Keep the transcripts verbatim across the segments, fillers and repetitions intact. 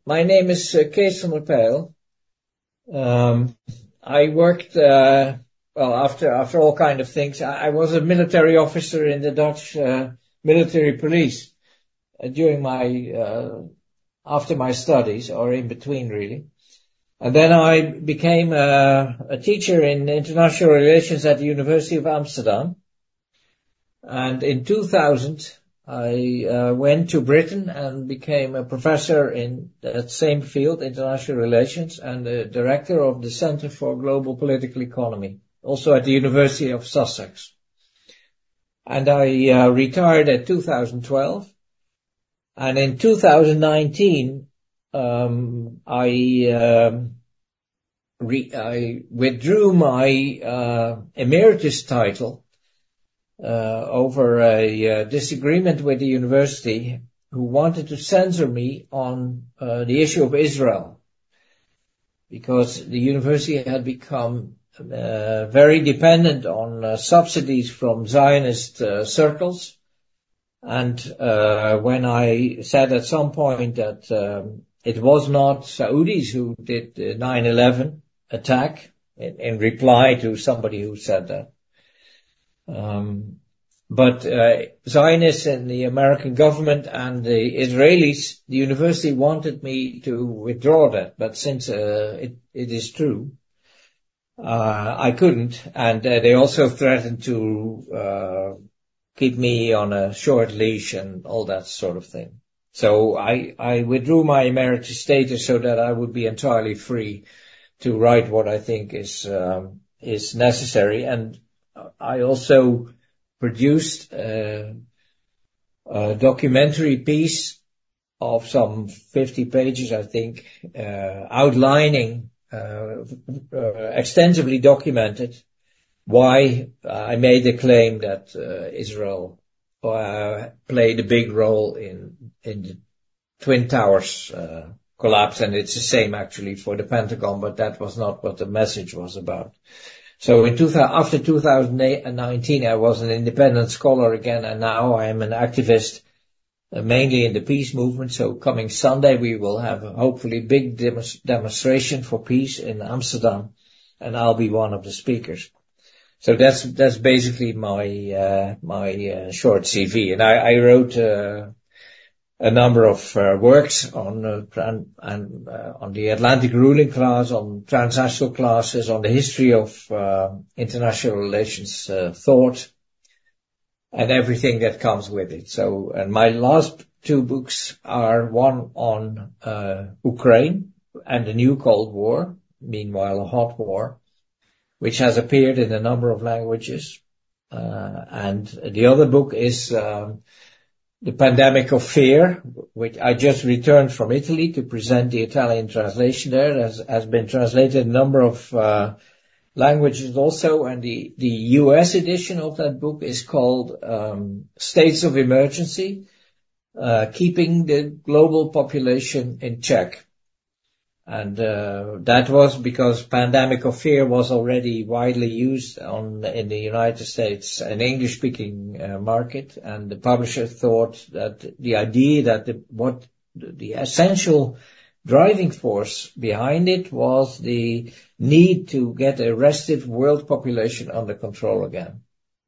my name is uh, Kees van der Pijl. Um, I worked, uh, well, after, after all kind of things. I, I was a military officer in the Dutch, uh, military police uh, during my, uh, after my studies, or in between really. And then I became a, a teacher in international relations at the University of Amsterdam. And in two thousand, I uh, went to Britain and became a professor in that same field, international relations, and the director of the Center for Global Political Economy, also at the University of Sussex. And I uh, retired in two thousand twelve. And in two thousand nineteen, um, I, um, re- I withdrew my uh, emeritus title Uh, over a uh, disagreement with the university who wanted to censor me on uh, the issue of Israel, because the university had become uh, very dependent on uh, subsidies from Zionist uh, circles. And uh, when I said at some point that um, it was not Saudis who did the nine eleven attack, in, in reply to somebody who said that, Um, but uh, Zionists and the American government and the Israelis, the university wanted me to withdraw that. But since uh, it, it is true, uh, I couldn't. And uh, they also threatened to uh, keep me on a short leash and all that sort of thing. So I, I withdrew my emeritus status so that I would be entirely free to write what I think is um, is necessary. And I also produced a, a documentary piece of some fifty pages, I think, uh, outlining, uh, uh, extensively documented why I made the claim that uh, Israel uh, played a big role in in the Twin Towers uh, collapse, and it's the same actually for the Pentagon, but that was not what the message was about. So in two thousand, after two thousand nineteen, I was an independent scholar again, and now I am an activist, uh, mainly in the peace movement. So coming Sunday, we will have a hopefully big dem- demonstration for peace in Amsterdam, and I'll be one of the speakers. So that's that's basically my uh, my uh, short C V. And I, I wrote uh, a number of uh, works on uh, tran- and, uh, on the Atlantic ruling class, on transnational classes, on the history of uh, international relations uh, thought, and everything that comes with it. So, and my last two books are one on uh, Ukraine and the new Cold War, meanwhile a hot war, which has appeared in a number of languages. Uh, and the other book is um, The Pandemic of Fear, which I just returned from Italy to present the Italian translation there. It has, has been translated in a number of uh, languages also, and the, the U S edition of that book is called um, States of Emergency, uh, Keeping the Global Population in Check. And uh, that was because Pandemic of Fear was already widely used on in the United States, an English-speaking uh, market, and the publisher thought that the idea that the, what the essential driving force behind it was the need to get a restive world population under control again.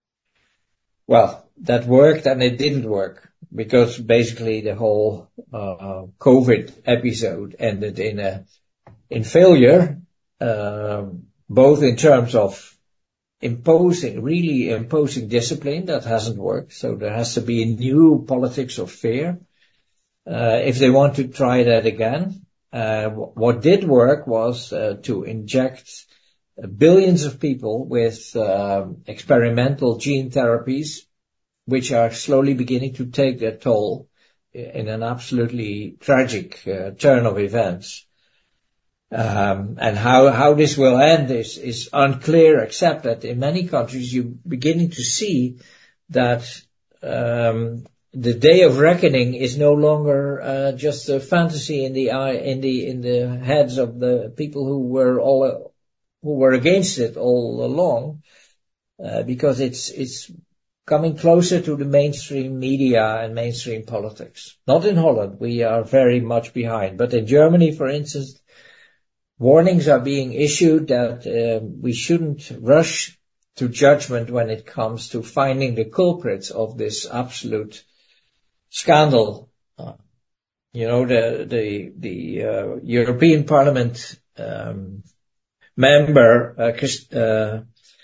Well, that worked and it didn't work, because basically the whole uh, COVID episode ended in a in failure, uh, both in terms of imposing, really imposing discipline. That hasn't worked, so there has to be a new politics of fear uh, if they want to try that again. Uh, what did work was uh, to inject billions of people with uh, experimental gene therapies, which are slowly beginning to take their toll in an absolutely tragic uh, turn of events. Um, and how, how this will end is, is unclear, except that in many countries you're beginning to see that um, the day of reckoning is no longer uh, just a fantasy in the eye, in the in the heads of the people who were all who were against it all along, uh, because it's it's coming closer to the mainstream media and mainstream politics. Not in Holland, we are very much behind. But in Germany, for instance, warnings are being issued that uh, we shouldn't rush to judgment when it comes to finding the culprits of this absolute scandal. Uh, you know, the the the uh, European Parliament um, member uh, Christ, uh,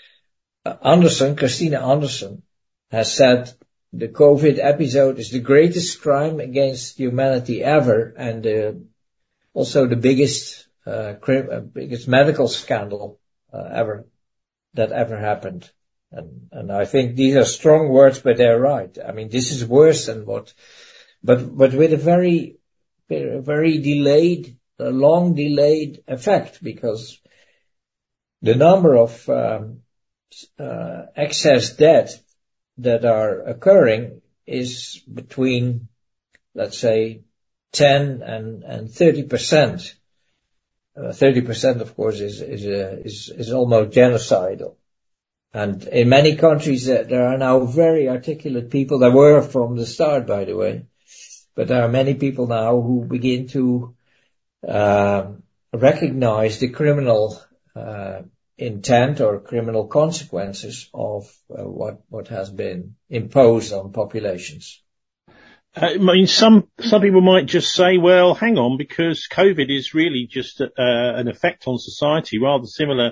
Anderson, Christina Anderson, has said the COVID episode is the greatest crime against humanity ever, and uh, also the biggest uh, crim- uh, biggest medical scandal uh, ever that ever happened. And and I think these are strong words, but they're right. I mean, this is worse than what, but but with a very very delayed, a long delayed effect, because the number of um, uh, excess debt that are occurring is between, let's say, ten and and thirty percent. Uh, thirty percent, of course, is is uh, is is almost genocidal. And in many countries, uh, there are now very articulate people. There were from the start, by the way, but there are many people now who begin to uh, recognize the criminal uh, intent or criminal consequences of uh, what what has been imposed on populations. Uh, I mean, some some people might just say, well, hang on, because COVID is really just uh, an effect on society, rather similar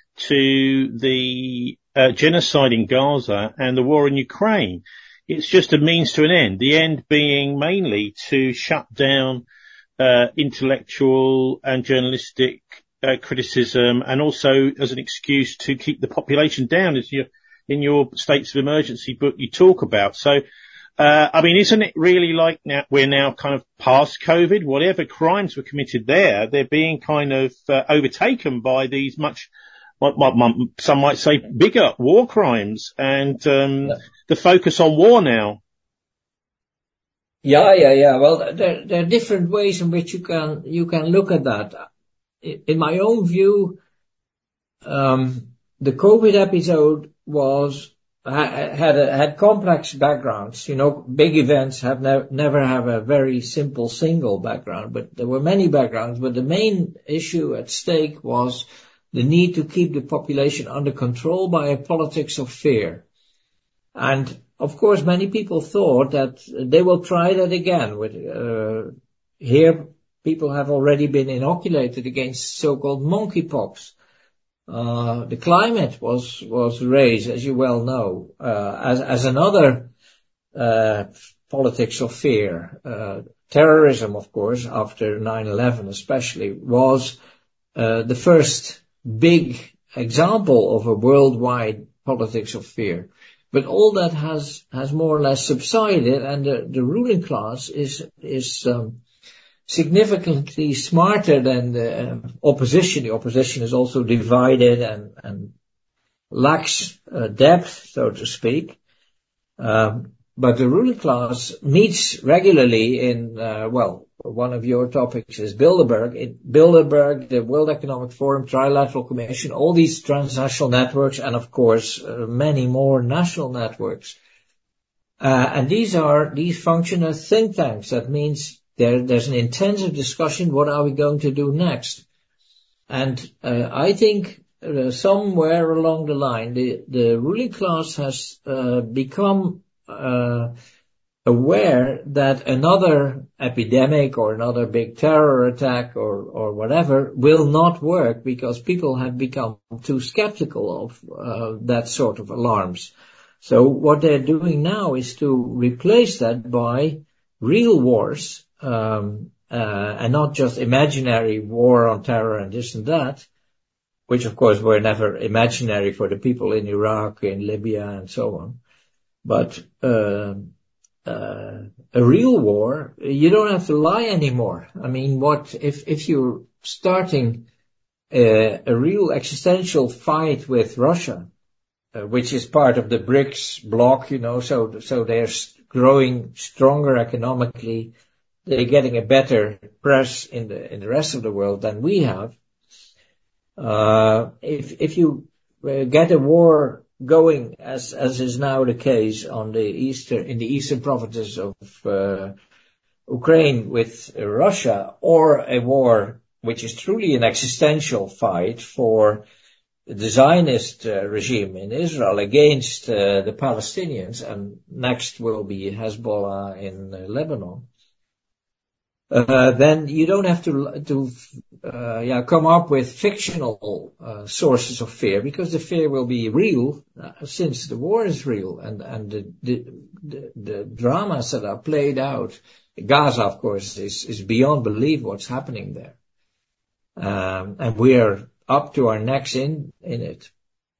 to the uh, genocide in Gaza and the war in Ukraine. It's just a means to an end, the end being mainly to shut down uh, intellectual and journalistic uh, criticism, and also as an excuse to keep the population down, as you in your states of emergency book you talk about. So, uh, I mean, isn't it really like now we're now kind of past COVID? Whatever crimes were committed there, they're being kind of uh, overtaken by these much, what, what, some might say, bigger war crimes, and um, yeah. the focus on war now. Yeah, yeah, yeah. Well, there, there are different ways in which you can you can look at that. In my own view, um, the COVID episode was had a, had complex backgrounds. You know, big events have ne- never have a very simple single background, but there were many backgrounds. But the main issue at stake was the need to keep the population under control by a politics of fear. And of course, many people thought that they will try that again. With uh, here, people have already been inoculated against so-called monkeypox. Uh, the climate was, was raised, as you well know, uh, as, as another, uh, politics of fear. Uh, terrorism, of course, after nine eleven especially, was, uh, the first big example of a worldwide politics of fear. But all that has, has more or less subsided, and the, the ruling class is, is, um, significantly smarter than the uh, opposition. The opposition is also divided and, and lacks uh, depth, so to speak. Um, but the ruling class meets regularly in, uh, well, one of your topics is Bilderberg. In Bilderberg, the World Economic Forum, Trilateral Commission, all these transnational networks, and of course, uh, many more national networks. Uh, and these are, these function as think tanks. That means There, there's an intensive discussion. What are we going to do next? And uh, I think uh, somewhere along the line, the, the ruling class has uh, become uh, aware that another epidemic or another big terror attack or, or whatever will not work, because people have become too skeptical of uh, that sort of alarms. So what they're doing now is to replace that by real wars. Um, uh, and not just imaginary war on terror and this and that, which of course were never imaginary for the people in Iraq, in Libya, and so on. But uh, uh, a real war, you don't have to lie anymore. I mean, what if if you're starting a, a real existential fight with Russia, uh, which is part of the BRICS bloc, you know, so so they're growing stronger economically. They're getting a better press in the in the rest of the world than we have. Uh, if if you uh, get a war going, as as is now the case on the eastern in the eastern provinces of uh, Ukraine with uh, Russia, or a war which is truly an existential fight for the Zionist uh, regime in Israel against uh, the Palestinians, and next will be Hezbollah in uh, Lebanon. Uh, then you don't have to to uh, yeah come up with fictional uh, sources of fear, because the fear will be real uh, since the war is real, and and the, the the the dramas that are played out. Gaza, of course, is is beyond belief what's happening there, um, and we are up to our necks in in it.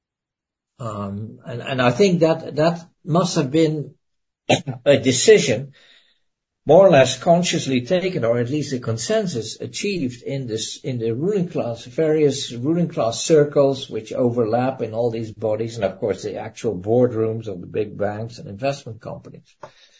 Um, and and I think that that must have been a decision more or less consciously taken, or at least a consensus achieved in this, in the ruling class, various ruling class circles which overlap in all these bodies, and of course the actual boardrooms of the big banks and investment companies.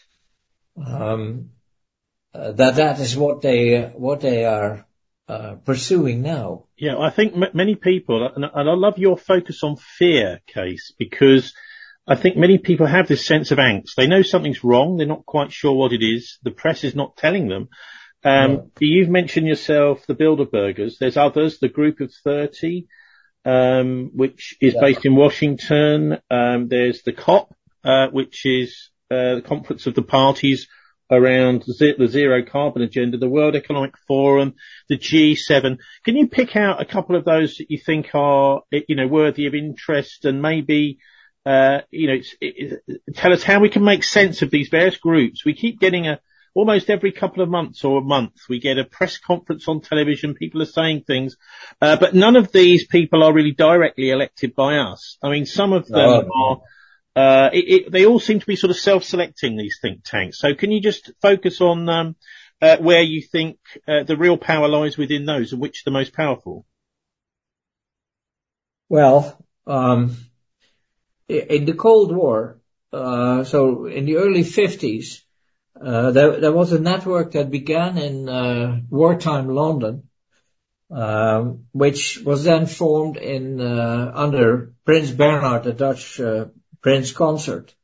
Um, uh, that that is what they what they are uh, pursuing now. Yeah, I think m- many people, and, and I love your focus on fear, Kees, because I think many people have this sense of angst. They know something's wrong. They're not quite sure what it is. The press is not telling them. Um, no. You've mentioned yourself the Bilderbergers. There's others, the Group of thirty, um, which is yeah. based in Washington. Um, there's the COP, uh, which is uh, the Conference of the Parties around the Zero Carbon Agenda, the World Economic Forum, the G seven. Can you pick out a couple of those that you think are, you know, worthy of interest, and maybe Uh, you know, it's, it, it, tell us how we can make sense of these various groups. We keep getting a, almost every couple of months or a month, we get a press conference on television. People are saying things, uh, but none of these people are really directly elected by us. I mean, some of them oh. are, uh, it, it, they all seem to be sort of self-selecting, these think tanks. So can you just focus on, um, uh, where you think, uh, the real power lies within those, and which are the most powerful? Well, um, in the Cold War, uh, so in the early fifties, uh, there, there was a network that began in uh, wartime London, um, which was then formed in uh, under Prince Bernhard, the Dutch uh, prince consort,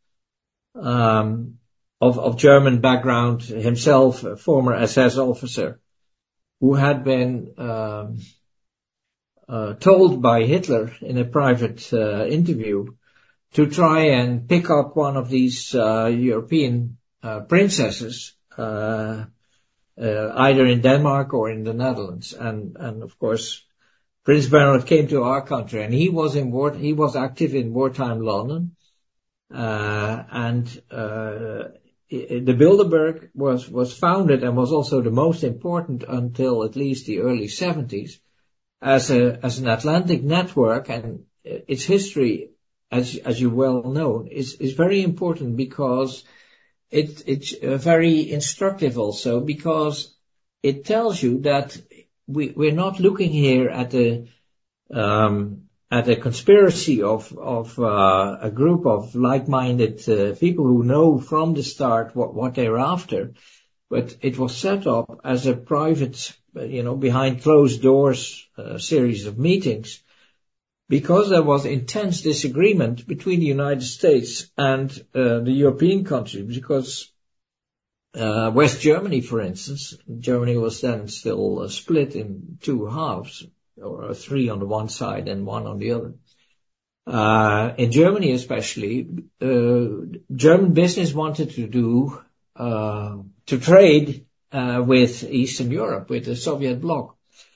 um, of, of German background, himself a former S S officer, who had been um, uh, told by Hitler in a private uh, interview to try and pick up one of these uh, European uh, princesses, uh, uh, either in Denmark or in the Netherlands. And, and of course, Prince Bernhard came to our country, and he was in war. He was active in wartime London, uh, and uh, the Bilderberg was was founded and was also the most important until at least the early seventies as a as an Atlantic network, and its history, as as you well know, is is very important, because it it's uh, very instructive also, because it tells you that we we're not looking here at a um at a conspiracy of of uh, a group of like-minded uh, people who know from the start what what they're after, but it was set up as a private, you know, behind closed doors uh, series of meetings, because there was intense disagreement between the United States and uh, the European countries, because uh, West Germany, for instance, Germany was then still uh, split in two halves, or three on the one side and one on the other. Uh, in Germany especially, uh, German business wanted to do, uh, to trade, uh, with Eastern Europe, with the Soviet bloc.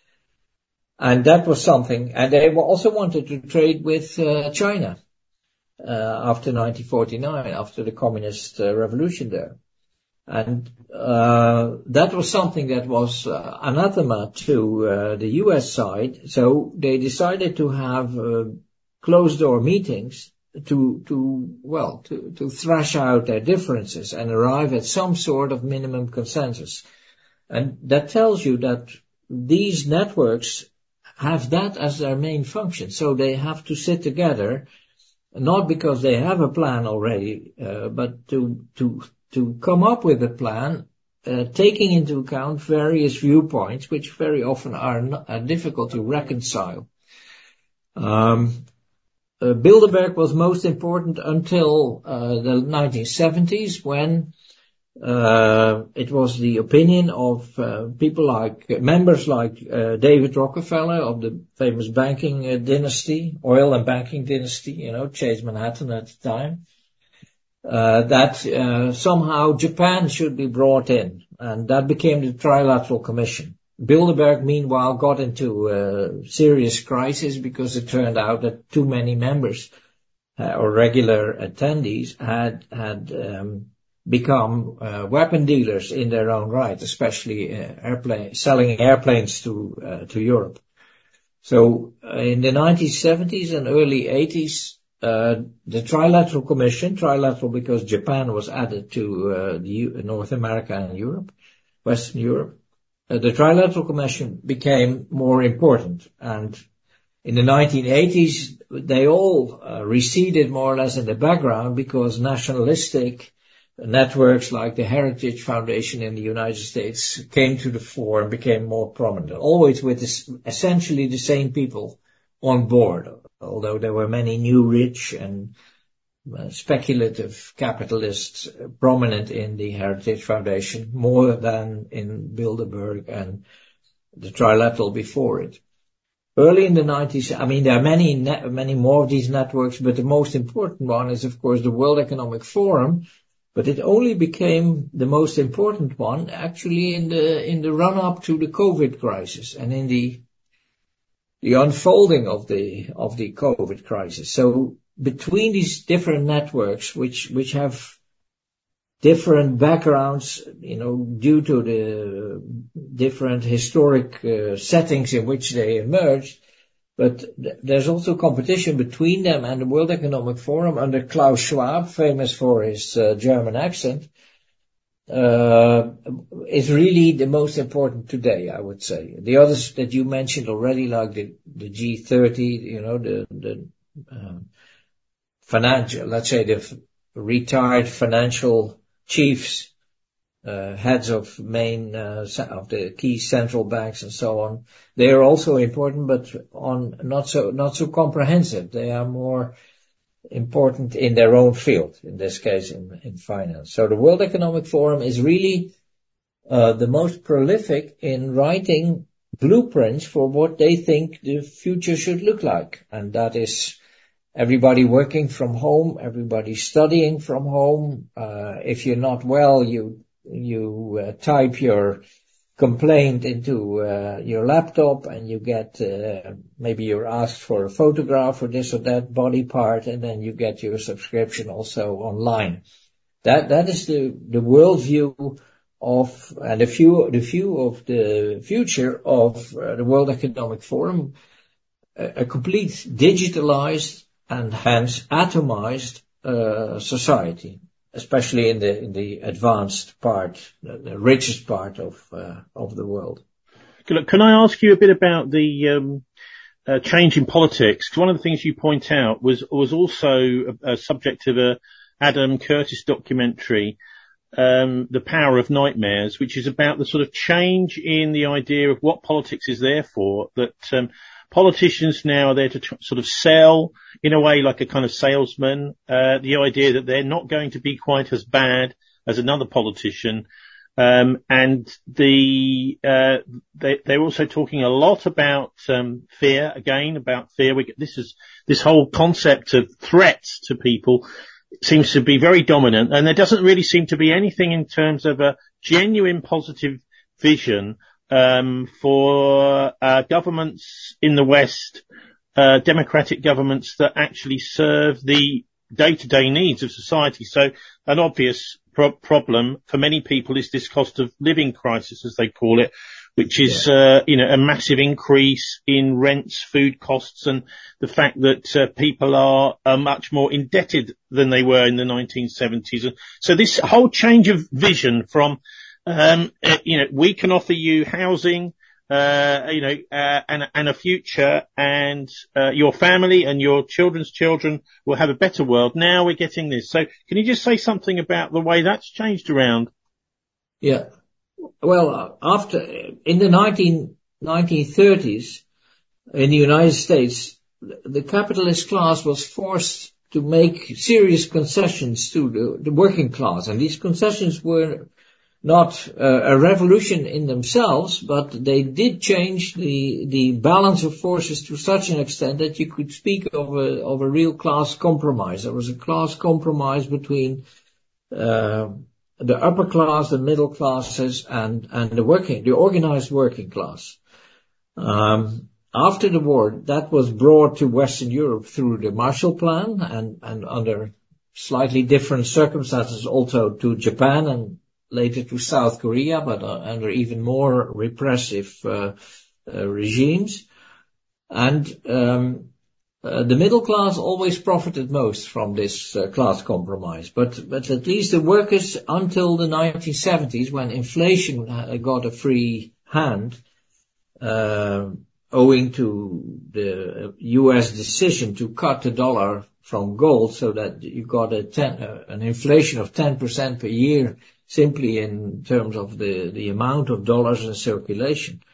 And that was something, and they also wanted to trade with, uh, China, uh, after nineteen forty-nine, after the communist uh, revolution there. And uh that was something that was uh, anathema to uh, the U S side. So they decided to have uh, closed-door meetings to, to well, to, to thrash out their differences and arrive at some sort of minimum consensus. And that tells you that these networks have that as their main function. So they have to sit together, not because they have a plan already, uh, but to to to come up with a plan, uh, taking into account various viewpoints, which very often are, not, are difficult to reconcile. Um, uh, Bilderberg was most important until uh, the nineteen seventies, when uh, it was the opinion of uh, people like members like uh, David Rockefeller of the famous banking uh, dynasty, oil and banking dynasty, you know, Chase Manhattan at the time, uh, that uh, somehow Japan should be brought in, and that became the Trilateral Commission. Bilderberg, meanwhile, got into a serious crisis because it turned out that too many members uh, or regular attendees had had um, become uh, weapon dealers in their own right, especially uh, airplane selling airplanes to uh, to Europe. So uh, in the nineteen seventies and early eighties, uh, the Trilateral Commission, trilateral because Japan was added to uh, the U- North America and Europe, Western Europe. Uh, the Trilateral Commission became more important, and in the nineteen eighties they all uh, receded more or less in the background because nationalistic networks like the Heritage Foundation in the United States came to the fore and became more prominent, always with this, essentially the same people on board, although there were many new rich and Uh, speculative capitalists uh, prominent in the Heritage Foundation, more than in Bilderberg and the Trilateral before it. Early in the nineties, I mean, there are many, ne- many more of these networks, but the most important one is, of course, the World Economic Forum. But it only became the most important one actually in the in the run-up to the COVID crisis and in the the unfolding of the of the COVID crisis. So between these different networks, which which have different backgrounds, you know, due to the different historic uh, settings in which they emerged, but th- there's also competition between them and the World Economic Forum under Klaus Schwab, famous for his uh, German accent, uh, is really the most important today, I would say. The others that you mentioned already, like the, the G thirty, you know, the, the, um, financial, let's say the f- retired financial chiefs, uh, heads of main, uh, of the key central banks and so on. They are also important, but on not so, not so comprehensive. They are more important in their own field, in this case in, in finance. So the World Economic Forum is really, uh, the most prolific in writing blueprints for what they think the future should look like. And that is everybody working from home, everybody studying from home. Uh, if you're not well, you, you uh, type your complaint into uh, your laptop and you get, uh, maybe you're asked for a photograph for this or that body part, and then you get your subscription also online. That, that is the, the worldview of, and the view, the view of the future of uh, the World Economic Forum, a, a complete digitalized and hence atomized uh, society, especially in the in the advanced part, the, the richest part of uh, of the world. Can I ask you a bit about the um, uh, change in politics? 'Cause one of the things you point out was was also a, a subject of a Adam Curtis documentary, um, The Power of Nightmares, which is about the sort of change in the idea of what politics is there for, that um, politicians now are there to tr- sort of sell, in a way like a kind of salesman, uh, the idea that they're not going to be quite as bad as another politician. Um, and the, uh, they, they're also talking a lot about, um, fear, again, about fear. We get, this is, this whole concept of threats to people seems to be very dominant, and there doesn't really seem to be anything in terms of a genuine positive vision Um, for, uh, governments in the West, uh, democratic governments that actually serve the day-to-day needs of society. So an obvious pro- problem for many people is this cost of living crisis, as they call it, which is, yeah. uh, you know, a massive increase in rents, food costs, and the fact that uh, people are, are much more indebted than they were in the nineteen seventies. And so this whole change of vision from Um, you know, we can offer you housing, uh, you know, uh, and, and a future, and, uh, your family and your children's children will have a better world. Now we're getting this. So can you just say something about the way that's changed around? Yeah. Well, after, in the nineteen, nineteen thirties, in the United States, the capitalist class was forced to make serious concessions to the, the working class, and these concessions were not uh, a revolution in themselves, but they did change the the balance of forces to such an extent that you could speak of a of a real class compromise. There was a class compromise between uh, the upper class, the middle classes, and and the working, the organized working class. Um, after the war, that was brought to Western Europe through the Marshall Plan, and and under slightly different circumstances also to Japan and later to South Korea, but uh, under even more repressive uh, uh, regimes. And um, uh, the middle class always profited most from this uh, class compromise. But, but at least the workers, until the nineteen seventies, when inflation uh, got a free hand, uh, owing to the U S decision to cut the dollar from gold, so that you got a ten, uh, an inflation of ten percent per year, simply in terms of the, the amount of dollars in circulation.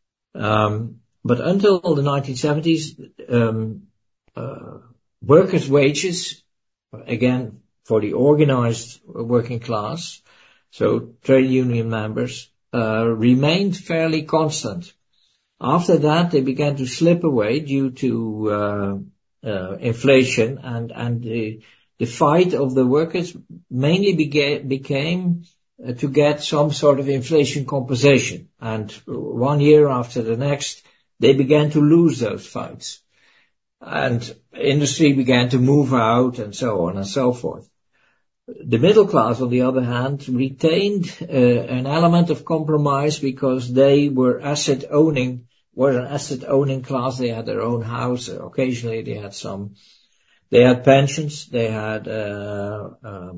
Um, but until the nineteen seventies, um, uh, workers' wages, again, for the organized working class, so trade union members, uh, remained fairly constant. After that, they began to slip away due to, uh, uh, inflation, and, and the, The fight of the workers mainly began, became uh, to get some sort of inflation compensation. And one year after the next, they began to lose those fights. And industry began to move out and so on and so forth. The middle class, on the other hand, retained uh, an element of compromise because they were asset owning, were an asset owning class. They had their own house. Occasionally they had some They had pensions, they had uh, um,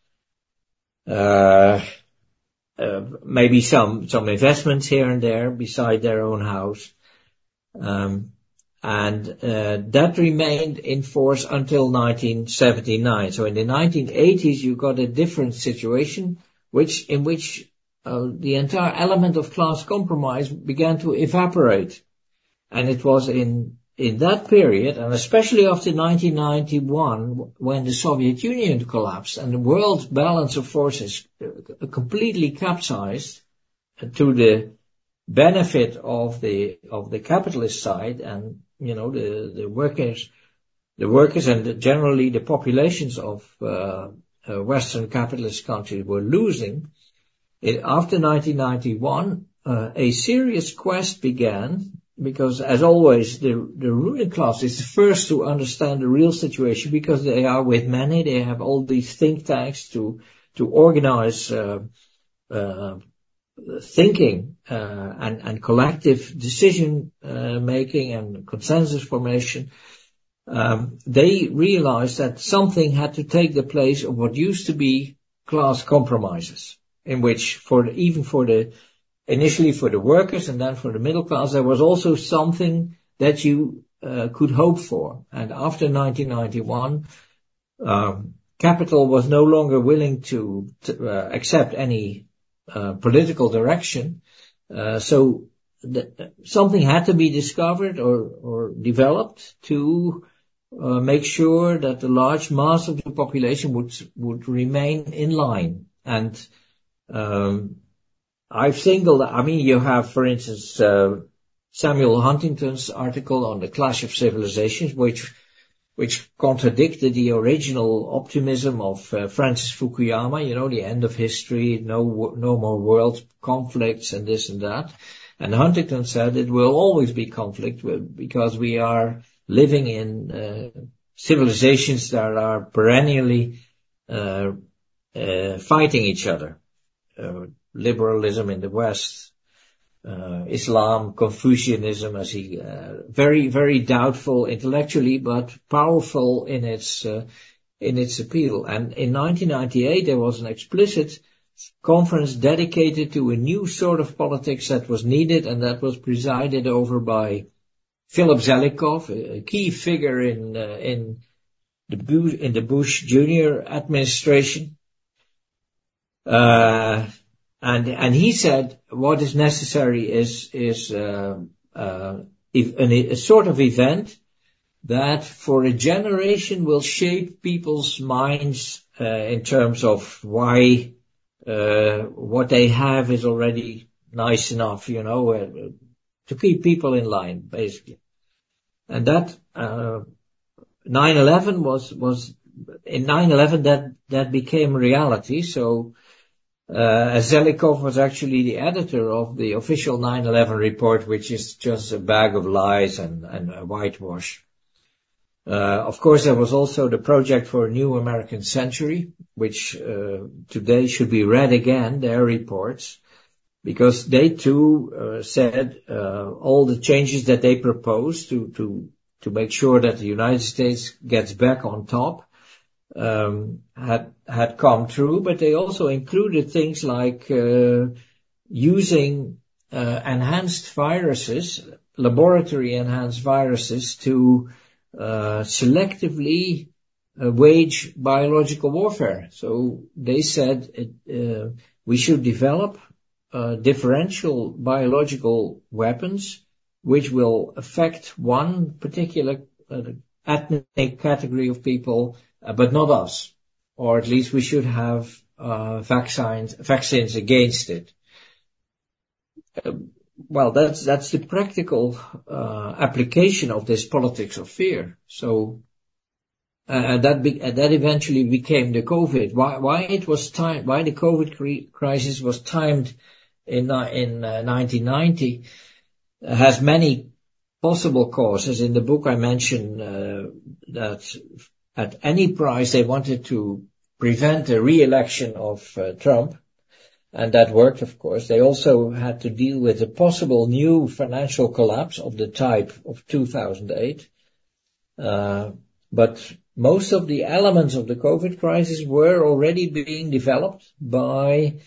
uh, uh, maybe some some investments here and there beside their own house, um, and uh, that remained in force until nineteen seventy-nine. So in the nineteen eighties, you got a different situation, which in which uh, the entire element of class compromise began to evaporate, and it was in In that period, and especially after nineteen ninety-one, when the Soviet Union collapsed and the world's balance of forces completely capsized to the benefit of the of the capitalist side, and you know the the workers, the workers and the, generally the populations of uh, uh, Western capitalist countries were losing. It, after nineteen ninety-one, uh, a serious quest began. Because, as always, the, the ruling class is the first to understand the real situation, because they are with many. They have all these think tanks to to organize uh, uh, thinking uh, and, and collective decision uh, making and consensus formation. Um, they realized that something had to take the place of what used to be class compromises, in which, for the, even for the initially for the workers and then for the middle class, there was also something that you uh, could hope for. And after nineteen ninety-one, um, capital was no longer willing to, to uh, accept any uh, political direction. Uh, so th- something had to be discovered or, or developed to uh, make sure that the large mass of the population would would remain in line. And um I've singled, I mean, you have, for instance, uh, Samuel Huntington's article on the Clash of Civilizations, which, which contradicted the original optimism of uh, Francis Fukuyama, you know, the end of history, no, no more world conflicts and this and that. And Huntington said it will always be conflict because we are living in, uh, civilizations that are perennially, uh, uh, fighting each other. Uh, liberalism in the West, uh, Islam, Confucianism, as he, uh, very, very doubtful intellectually, but powerful in its, uh, in its appeal. And in nineteen ninety-eight, there was an explicit conference dedicated to a new sort of politics that was needed, and that was presided over by Philip Zelikow, a key figure in, uh, in the Bush, in the Bush Junior administration. Uh, And, and he said what is necessary is, is, uh, uh, if, an, a sort of event that for a generation will shape people's minds uh, in terms of why uh, what they have is already nice enough, you know, uh, to keep people in line, basically. And that uh, nine eleven was was in nine eleven that that became reality. So uh, Zelikow was actually the editor of the official nine eleven report, which is just a bag of lies and, and a whitewash. Uh, of course, there was also the Project for a New American Century, which uh, today should be read again, their reports, because they too uh, said uh, all the changes that they proposed to to to make sure that the United States gets back on top um, had had come true, but they also included things like uh, using uh, enhanced viruses, laboratory enhanced viruses, to uh, selectively uh, wage biological warfare. So they said it, uh, we should develop uh, differential biological weapons which will affect one particular uh, ethnic category of people, uh, but not us. Or at least we should have uh, vaccines, vaccines against it. Uh, well, that's that's the practical uh, application of this politics of fear. So uh, that be, uh, that eventually became the COVID. Why why it was time? Why the COVID cre- crisis was timed in in uh, nineteen ninety? Has many possible causes. In the book I mentioned uh, that at any price they wanted to prevent a re-election of uh, Trump, and that worked, of course. They also had to deal with a possible new financial collapse of the type of two thousand eight. Uh, but most of the elements of the COVID crisis were already being developed by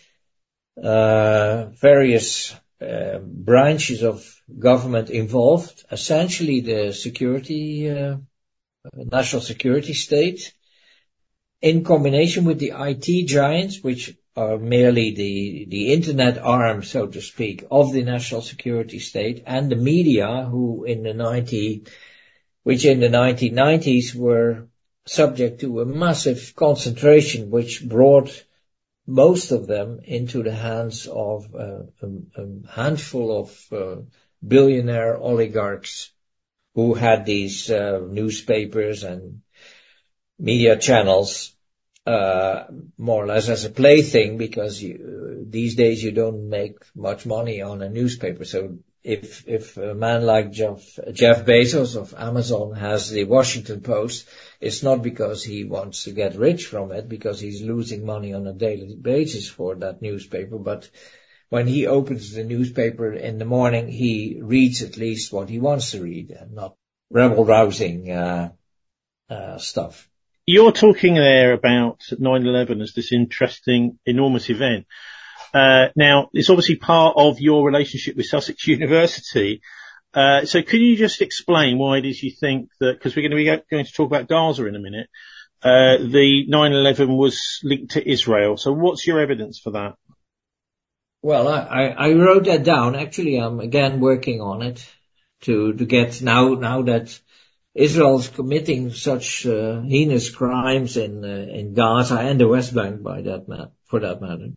uh, various Uh, branches of government involved, essentially the security, uh, national security state, in combination with the I T giants, which are merely the, the internet arm, so to speak, of the national security state, and the media, who in the ninety, which in the nineteen nineties were subject to a massive concentration, which brought most of them into the hands of uh, a, a handful of uh, billionaire oligarchs who had these uh, newspapers and media channels uh, more or less as a plaything, because you, uh, these days you don't make much money on a newspaper. So if if a man like Jeff, Jeff Bezos of Amazon has the Washington Post, it's not because he wants to get rich from it, because he's losing money on a daily basis for that newspaper. But when he opens the newspaper in the morning, he reads at least what he wants to read, and not rebel-rousing uh, uh, stuff. You're talking there about nine eleven as this interesting, enormous event. Uh, now, it's obviously part of your relationship with Sussex University. Uh, so can you just explain why it is you think that, because we're going to be going to talk about Gaza in a minute, uh, the nine eleven was linked to Israel. So what's your evidence for that? Well, I, I wrote that down. Actually, I'm again working on it to, to get now, now that Israel's committing such uh, heinous crimes in, uh, in Gaza and the West Bank, by that ma- for that matter.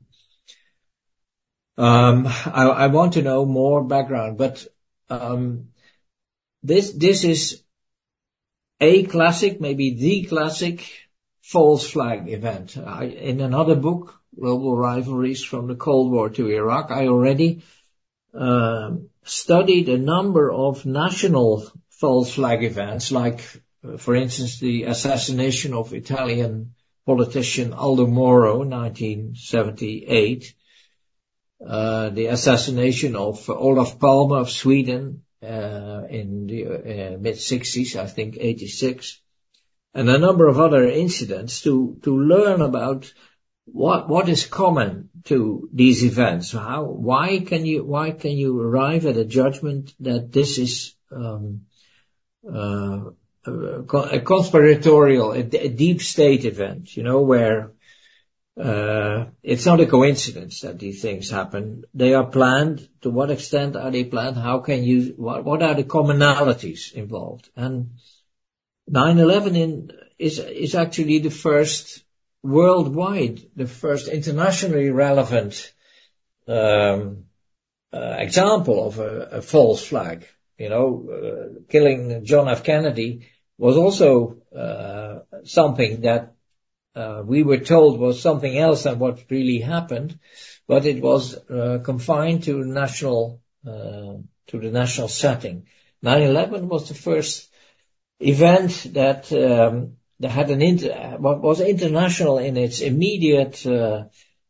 Um, I, I want to know more background, but um, this this is a classic, maybe the classic false flag event. I, in another book, Global Rivalries from the Cold War to Iraq, I already uh, studied a number of national false flag events, like, uh, for instance, the assassination of Italian politician Aldo Moro in nineteen seventy-eight. Uh, the assassination of Olof Palme of Sweden uh, in the uh, mid sixties, I think eighty-six, and a number of other incidents to to learn about what what is common to these events. How why can you why can you arrive at a judgment that this is um, uh, a, a conspiratorial, a, a deep state event? You know, where Uh, it's not a coincidence that these things happen. They are planned. To what extent are they planned? How can you, what, what are the commonalities involved? And nine eleven in, is, is actually the first worldwide, the first internationally relevant, um, uh, example of a, a false flag. You know, uh, killing John F. Kennedy was also, uh, something that, uh, we were told was something else than what really happened, but it was, uh, confined to national, uh, to the national setting. nine eleven was the first event that, um, that had an inter, was international in its immediate, uh,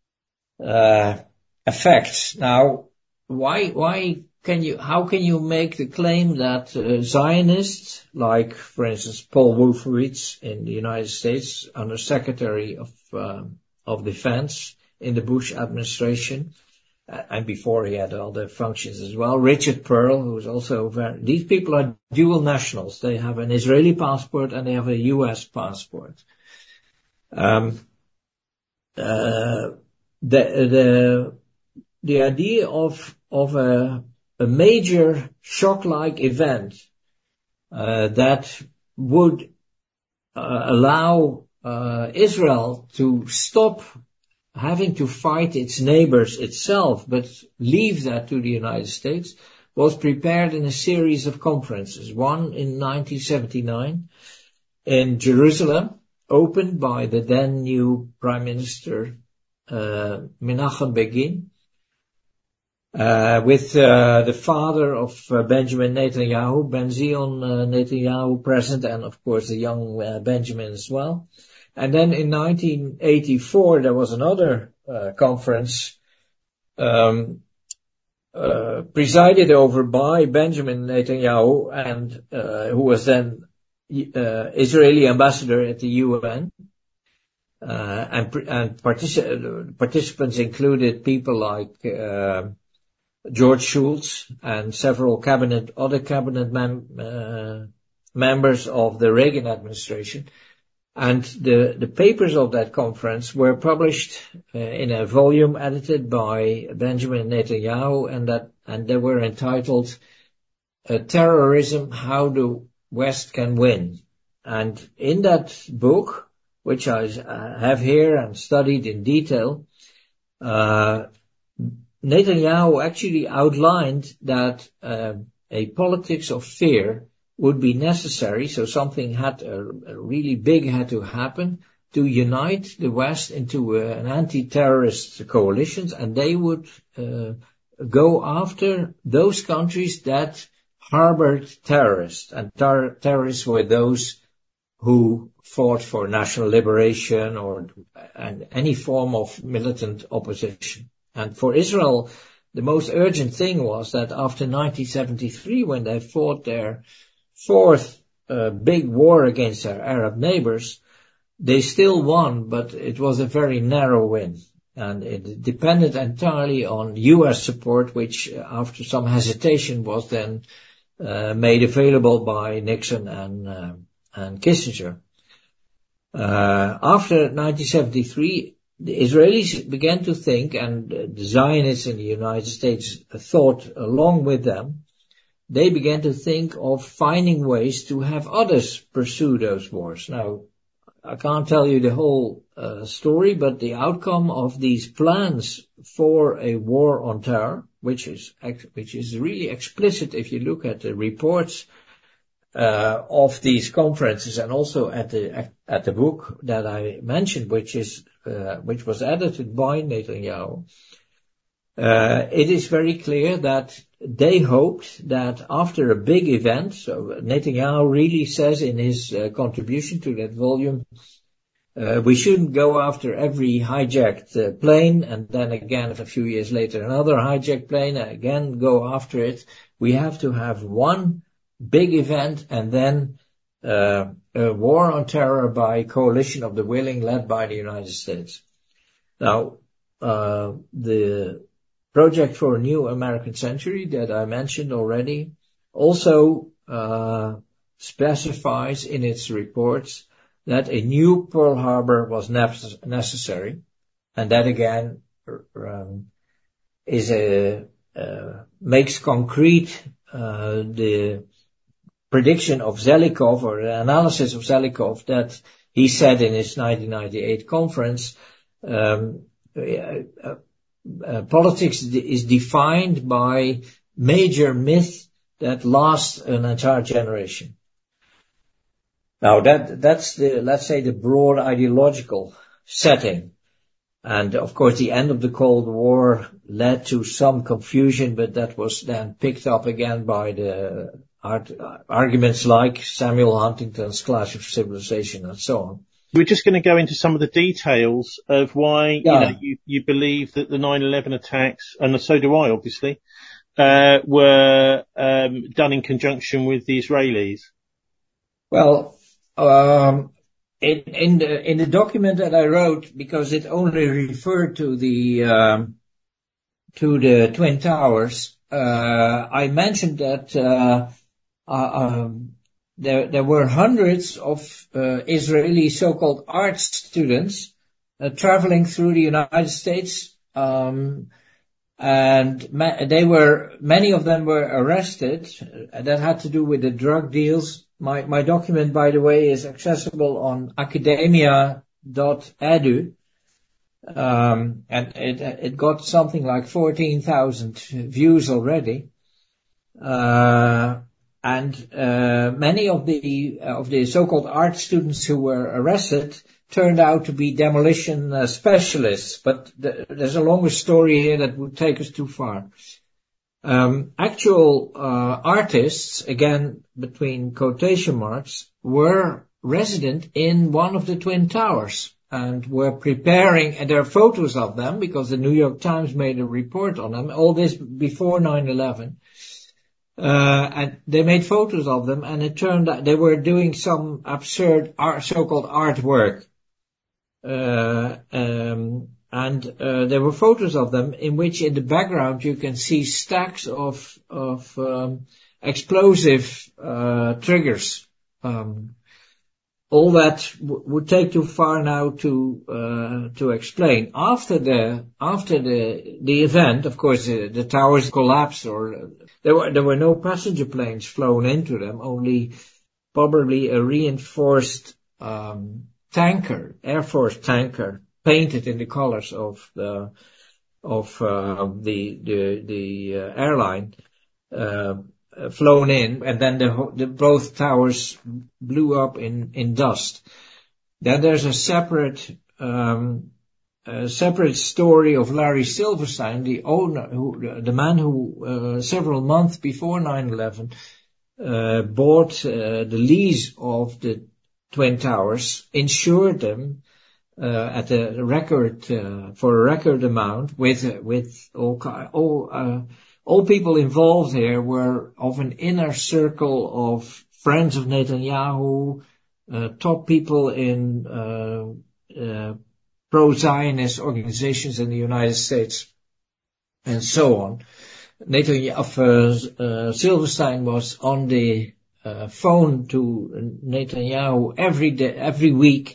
uh, effects. Now, why, why can you, how can you make the claim that uh, Zionists, like, for instance, Paul Wolfowitz in the United States, under Secretary of, um, of Defense in the Bush administration, uh, and before he had other functions as well, Richard Pearl, who was also very, these people are dual nationals. They have an Israeli passport and they have a U S passport. Um, uh, the, the, the idea of, of a, a major shock-like event, uh, that would, uh, allow, uh, Israel to stop having to fight its neighbors itself, but leave that to the United States, was prepared in a series of conferences. One in nineteen seventy-nine in Jerusalem, opened by the then new Prime Minister, uh, Menachem Begin, uh, with, uh, the father of uh, Benjamin Netanyahu, Ben-Zion uh, Netanyahu present, and of course the young uh, Benjamin as well. And then in nineteen eighty-four, there was another uh, conference, um, uh, presided over by Benjamin Netanyahu, and uh, who was then uh, Israeli ambassador at the U N. Uh, and and partici- participants included people like uh, George Shultz and several cabinet, other cabinet mem- uh, members of the Reagan administration. And the, the papers of that conference were published uh, in a volume edited by Benjamin Netanyahu, and that, and they were entitled, uh, Terrorism, How the West Can Win. And in that book, which I uh, have here and studied in detail, uh, Netanyahu actually outlined that, uh, a politics of fear would be necessary, so something had, a, a really big had to happen to unite the West into uh, an anti-terrorist coalitions, and they would uh, go after those countries that harbored terrorists, and tar- terrorists were those who fought for national liberation or and any form of militant opposition. And for Israel, the most urgent thing was that after nineteen seventy-three, when they fought their fourth uh, big war against their Arab neighbors, they still won, but it was a very narrow win. And it depended entirely on U S support, which after some hesitation was then uh, made available by Nixon and, uh, and Kissinger. Uh, after nineteen seventy-three, the Israelis began to think, and the Zionists in the United States thought along with them, they began to think of finding ways to have others pursue those wars. Now, I can't tell you the whole uh, story, but the outcome of these plans for a war on terror, which is which is really explicit if you look at the reports uh, of these conferences, and also at the at the book that I mentioned, which is uh, which was edited by Netanyahu. Uh, it is very clear that they hoped that after a big event, so Netanyahu really says in his uh, contribution to that volume, uh, we shouldn't go after every hijacked uh, plane, and then again a few years later another hijacked plane, and again go after it. We have to have one big event, and then uh, a war on terror by coalition of the willing led by the United States. Now, uh, the Project for a New American Century that I mentioned already also uh, specifies in its reports that a new Pearl Harbor was ne- necessary, and that again um, is a uh, makes concrete uh, the prediction of Zelikow, or the analysis of Zelikow, that he said in his nineteen ninety-eight conference, um, uh, uh, politics is defined by major myth that lasts an entire generation. Now that, that's the, let's say, the broad ideological setting. And of course the end of the Cold War led to some confusion, but that was then picked up again by the art, arguments like Samuel Huntington's Clash of Civilization and so on. We're just going to go into some of the details of why, yeah. you know, you, you believe that the nine eleven attacks, and so do I obviously, uh, were, um, done in conjunction with the Israelis. Well, um, in, in the, in the document that I wrote, because it only referred to the, um, to the Twin Towers, uh, I mentioned that, uh, uh um, there, there were hundreds of, uh, Israeli so-called art students, uh, traveling through the United States, um, and ma- they were, many of them were arrested. Uh, that had to do with the drug deals. My, my document, by the way, is accessible on academia dot edu. Um, and it, it got something like fourteen thousand views already. Uh, and, uh, many of the, of the so-called art students who were arrested turned out to be demolition uh, specialists. But th- there's a longer story here that would take us too far. Um, actual, uh, artists, again, between quotation marks, were resident in one of the Twin Towers and were preparing, and there are photos of them because the New York Times made a report on them, all this before nine eleven. Uh, and they made photos of them, and it turned out they were doing some absurd art, so-called artwork. Uh, um, And uh, there were photos of them in which in the background you can see stacks of of um, explosive uh, triggers. Um, all that w- would take too far now to uh, to explain. After the after the the event, of course, uh, the towers collapsed, or uh, there were there were no passenger planes flown into them. Only probably a reinforced um, tanker, Air Force tanker, painted in the colors of the of uh, the the the uh, airline, uh, flown in, and then the, the both towers blew up in in dust. Then there's a separate um, a separate story of Larry Silverstein, the owner, who the man who uh, several months before nine eleven uh, bought uh, the lease of the Twin Towers, insured them Uh, at a record, uh, for a record amount with, uh, with all, all, uh, all people involved here were of an inner circle of friends of Netanyahu, uh, top people in, uh, uh, pro-Zionist organizations in the United States, and so on. Netanyahu, uh, uh, Silverstein was on the, uh, phone to Netanyahu every day, every week.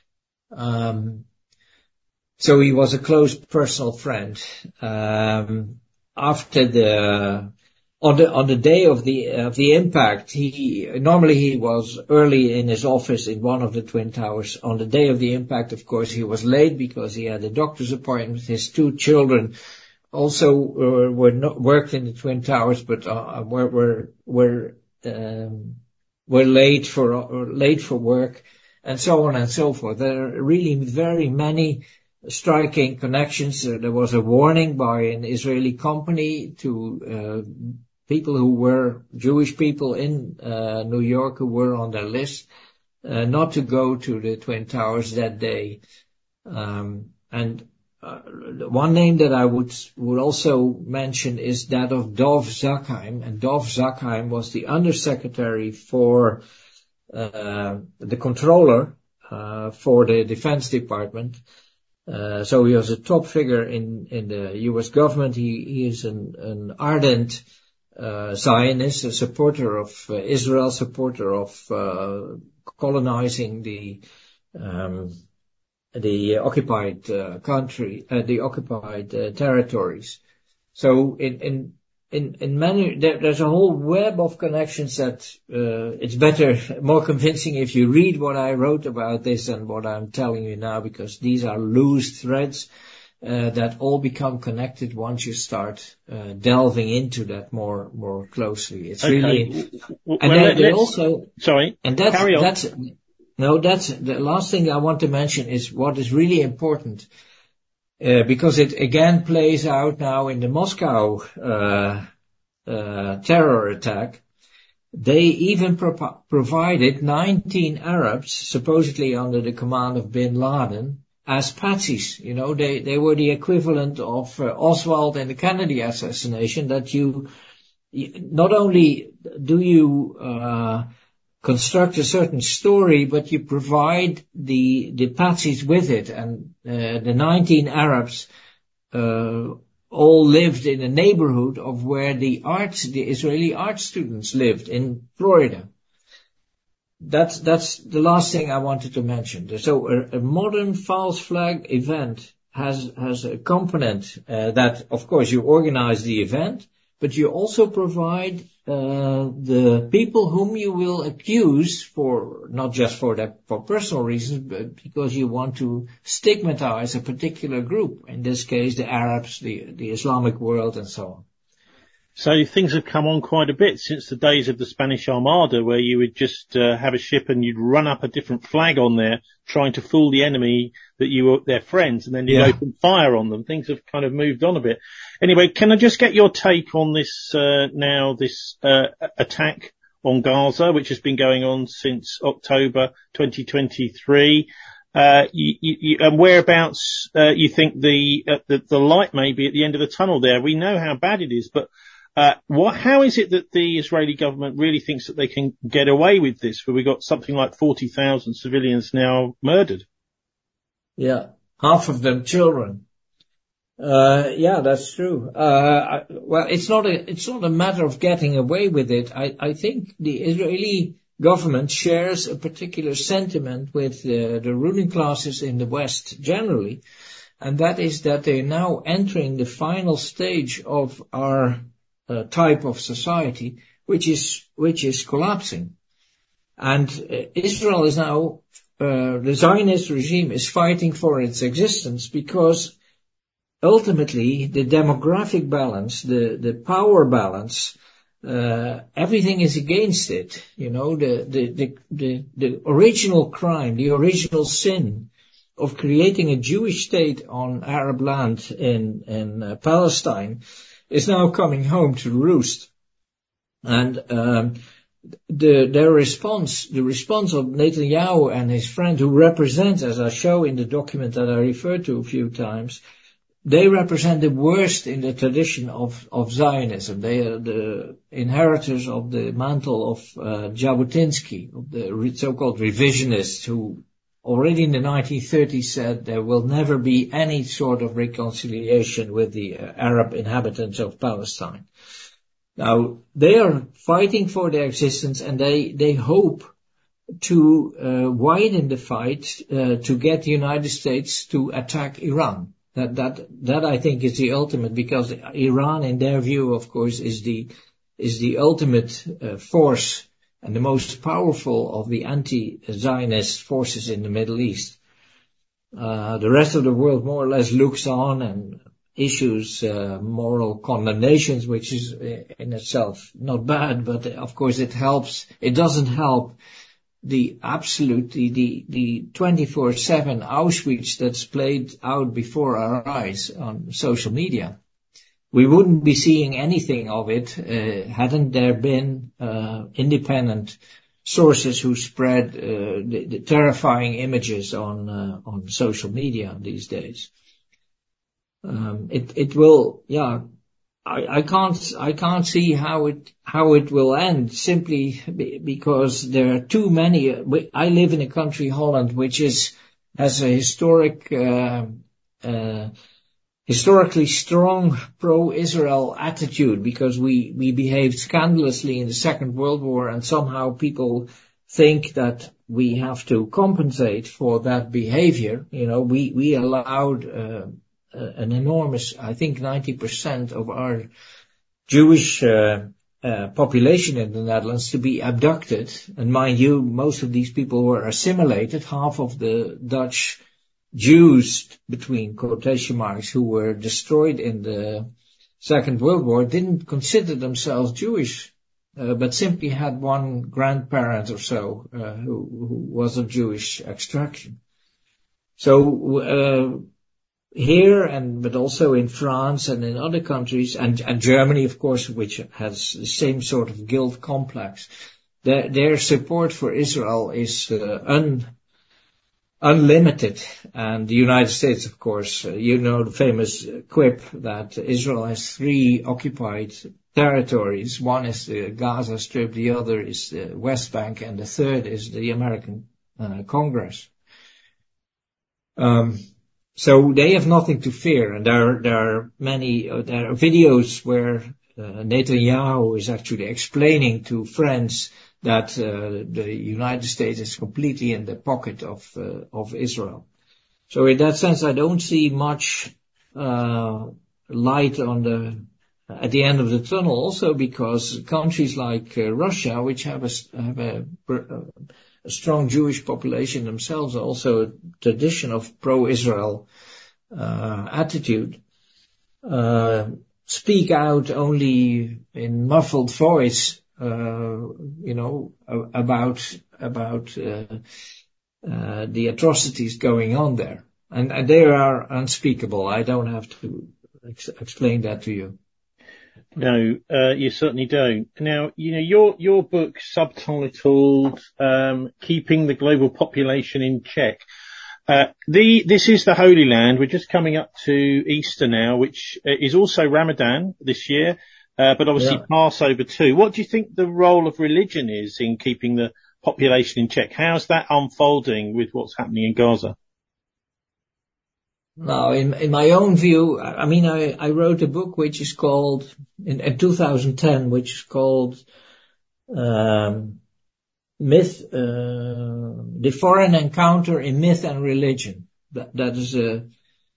Um, so he was a close personal friend. Um, after the, on the, on the day of the, of the impact, he, normally he was early in his office in one of the Twin Towers. On the day of the impact, of course, he was late because he had a doctor's appointment. His two children also uh, were not, worked in the Twin Towers, but, uh, were, were, were, um, were late for, or late for work. And so on and so forth. There are really very many striking connections. Uh, there was a warning by an Israeli company to uh, people who were Jewish people in uh, New York who were on their list uh, not to go to the Twin Towers that day. Um, and uh, one name that I would would also mention is that of Dov Zakheim. And Dov Zakheim was the undersecretary for Uh, the controller uh, for the Defense Department. Uh, so he was a top figure in in the U S government. He, he is an, an ardent uh, Zionist, a supporter of uh, Israel, supporter of uh, colonizing the um, the occupied uh, country, uh, the occupied uh, territories. So in in in, in many, there, there's a whole web of connections that, uh, it's better, more convincing if you read what I wrote about this than what I'm telling you now, because these are loose threads, uh, that all become connected once you start, uh, delving into that more, more closely. It's okay. really, well, and well, they, let, they also, sorry, and that's, carry on. that's, no, that's, the last thing I want to mention is what is really important. Uh, because it again plays out now in the Moscow uh, uh, terror attack. They even pro- provided nineteen Arabs, supposedly under the command of bin Laden, as patsies. You know, they, they were the equivalent of uh, Oswald and the Kennedy assassination, that you, not only do you uh construct a certain story, but you provide the the patsies with it. And uh, the nineteen Arabs uh, all lived in a neighborhood of where the arts, the Israeli art students lived in Florida. That's that's the last thing I wanted to mention. So a, a modern false flag event has has a component uh, that, of course, you organize the event, but you also provide uh, the people whom you will accuse, for not just for that for personal reasons, but because you want to stigmatize a particular group. In this case, the Arabs, the the Islamic world, and so on. So things have come on quite a bit since the days of the Spanish Armada, where you would just uh, have a ship and you'd run up a different flag on there, trying to fool the enemy that you were their friends, and then you'd Yeah. open fire on them. Things have kind of moved on a bit. Anyway, can I just get your take on this uh, now, this uh, attack on Gaza, which has been going on since October twenty twenty-three? Uh, you, you, you, and whereabouts uh, you think the, uh, the the light may be at the end of the tunnel there? We know how bad it is, but Uh, what, how is it that the Israeli government really thinks that they can get away with this, where we got something like forty thousand civilians now murdered? Yeah, half of them children. Uh, yeah, that's true. Uh, I, well, it's not a, it's not a matter of getting away with it. I, I think the Israeli government shares a particular sentiment with uh, the ruling classes in the West generally, and that is that they're now entering the final stage of our uh, type of society, which is, which is collapsing. And uh, Israel is now, uh, the Zionist regime is fighting for its existence because ultimately the demographic balance, the, the power balance, uh, everything is against it. You know, the, the, the, the, the original crime, the original sin of creating a Jewish state on Arab land in, in uh, Palestine is now coming home to roost. And, um, the, their response, the response of Netanyahu and his friend, who represents, as I show in the document that I referred to a few times, they represent the worst in the tradition of, of Zionism. They are the inheritors of the mantle of uh, Jabotinsky, of the re- so-called revisionists, who already in the nineteen thirties said there will never be any sort of reconciliation with the uh, Arab inhabitants of Palestine. Now, they are fighting for their existence, and they, they hope to uh, widen the fight uh, to get the United States to attack Iran. That, that, that I think is the ultimate, because Iran, in their view, of course, is the, is the ultimate uh, force and the most powerful of the anti-Zionist forces in the Middle East. Uh, the rest of the world more or less looks on and issues uh, moral condemnations, which is in itself not bad, but of course it helps. It doesn't help the absolute, the, the, the twenty-four seven Auschwitz that's played out before our eyes on social media. We wouldn't be seeing anything of it uh, hadn't there been uh, independent sources who spread uh, the, the terrifying images on uh, on social media these days. Um, it it will, yeah. I, I can't I can't see how it how it will end, simply because there are too many. I live in a country, Holland, which is has a historic. Uh, uh, historically strong pro-Israel attitude, because we, we behaved scandalously in the Second World War, and somehow people think that we have to compensate for that behavior. You know, we, we allowed, uh, an enormous, I think ninety percent of our Jewish uh, uh, population in the Netherlands to be abducted. And mind you, most of these people were assimilated. Half of the Dutch Jews, between quotation marks, who were destroyed in the Second World War didn't consider themselves Jewish, uh, but simply had one grandparent or so uh, who, who was of Jewish extraction. So uh, here, and but also in France and in other countries, and, and Germany, of course, which has the same sort of guilt complex, their, their support for Israel is uh, un. unlimited. And the United States, of course, uh, you know the famous quip that Israel has three occupied territories. One is the Gaza Strip, the other is the West Bank, and the third is the American uh, Congress. Um, so they have nothing to fear, and there, there are many, uh, there are videos where uh, Netanyahu is actually explaining to friends that uh, the United States is completely in the pocket of uh, of Israel. So in that sense, I don't see much uh, light on the at the end of the tunnel. Also, because countries like uh, Russia, which have a have a, a strong Jewish population themselves, also a tradition of pro-Israel uh, attitude, uh, speak out only in muffled voice. Uh, you know, about, about, uh, uh, the atrocities going on there. And, and they are unspeakable. I don't have to ex- explain that to you. No, uh, you certainly don't. Now, you know, your, your book subtitled, um, Keeping the Global Population in Check. Uh, the, this is the Holy Land. We're just coming up to Easter now, which is also Ramadan this year. Uh, but obviously yeah. Passover too. What do you think the role of religion is in keeping the population in check? How's that unfolding with what's happening in Gaza? Now, in, in my own view, I mean, I, I wrote a book which is called, in, in two thousand ten, which is called, um, Myth, uh, The Foreign Encounter in Myth and Religion. That, that is a,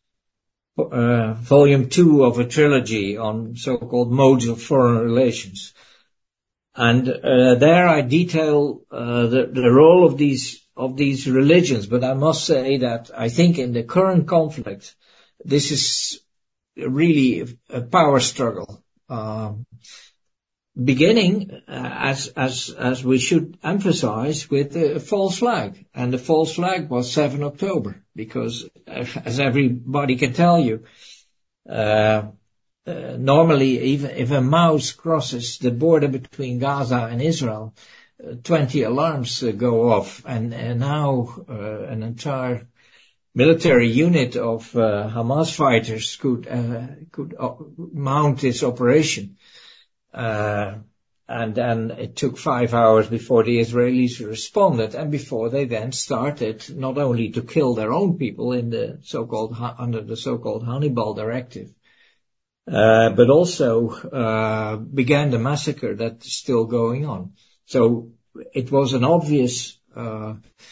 Uh, volume two of a trilogy on so-called modes of foreign relations. And uh, there I detail uh, the, the role of these of these religions. But I must say that I think in the current conflict, this is really a power struggle. Um, beginning, uh, as as as we should emphasize, with the false flag. And the false flag was the seventh of October, because uh, as everybody can tell you, uh, uh normally even if a mouse crosses the border between Gaza and Israel, uh, twenty alarms uh, go off, and, and now uh, an entire military unit of uh, Hamas fighters could uh, could uh, mount this operation. Uh, and then it took five hours before the Israelis responded, and before they then started not only to kill their own people in the so-called, under the so-called Hannibal Directive, uh, but also, uh, began the massacre that is still going on. So it was an obvious, uh,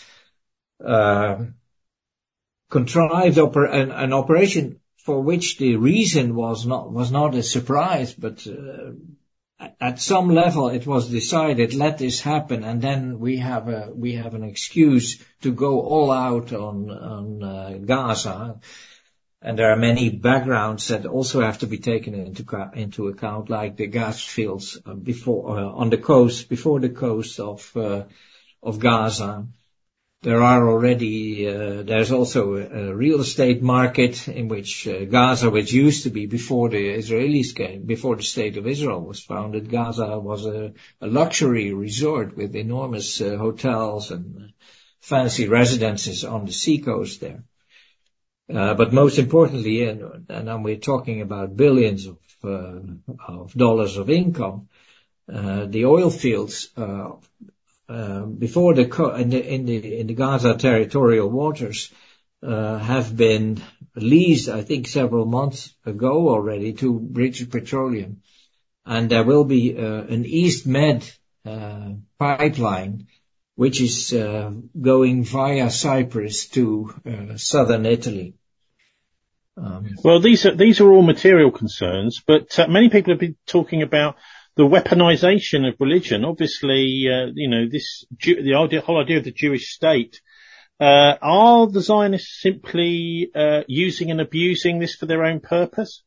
uh, contrived oper- an, an operation for which the reason was not, was not a surprise, but, uh, at some level it was decided, let this happen, and then we have a we have an excuse to go all out on on uh, Gaza. And there are many backgrounds that also have to be taken into into account, like the gas fields uh, before uh, on the coast before the coast of uh, of Gaza. There are already, uh, there's also a, a real estate market in which uh, Gaza, which used to be before the Israelis came, before the state of Israel was founded, Gaza was a, a luxury resort with enormous uh, hotels and fancy residences on the seacoast there. Uh, but most importantly, and, and we're talking about billions of, uh, of dollars of income, uh, the oil fields, uh, Uh, before the, co- in the, in the, in the Gaza territorial waters, uh, have been leased, I think several months ago already, to British Petroleum. And there will be, uh, an East Med, uh, pipeline, which is, uh, going via Cyprus to, uh, southern Italy. Um, well, these are these are all material concerns, but uh, many people have been talking about the weaponization of religion. Obviously, uh, you know, this the idea, whole idea of the Jewish state. Uh, are the Zionists simply uh, using and abusing this for their own purpose?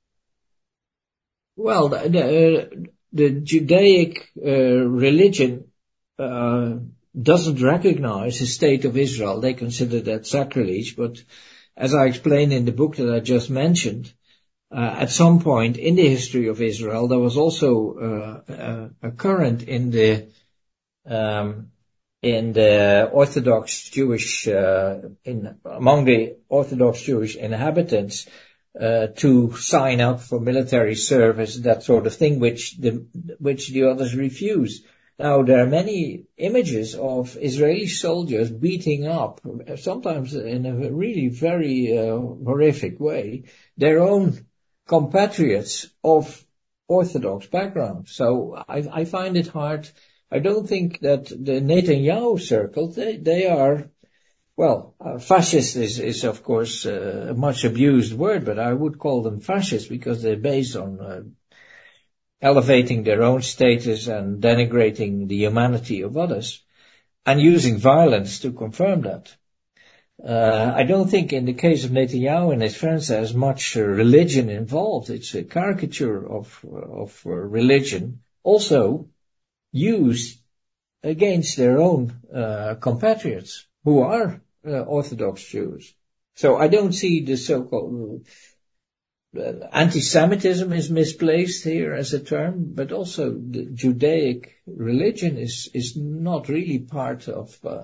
Well, the the, the Judaic uh, religion uh, doesn't recognize the state of Israel. They consider that sacrilege, but as I explained in the book that I just mentioned, uh, at some point in the history of Israel, there was also uh, a, a current in the um, in the Orthodox Jewish uh, in among the Orthodox Jewish inhabitants uh, to sign up for military service, that sort of thing, which the which the others refuse. Now, there are many images of Israeli soldiers beating up, sometimes in a really very uh, horrific way, their own compatriots of Orthodox background. So I, I find it hard. I don't think that the Netanyahu circle, they, they are, well, uh, fascist is, is of course uh, a much abused word, but I would call them fascists because they're based on uh, elevating their own status and denigrating the humanity of others, and using violence to confirm that. Uh, I don't think in the case of Netanyahu and his friends there's much uh, religion involved. It's a caricature of, of uh, religion, also used against their own uh, compatriots who are uh, Orthodox Jews. So I don't see the so-called uh, anti-Semitism is misplaced here as a term, but also the Judaic religion is is not really part of uh,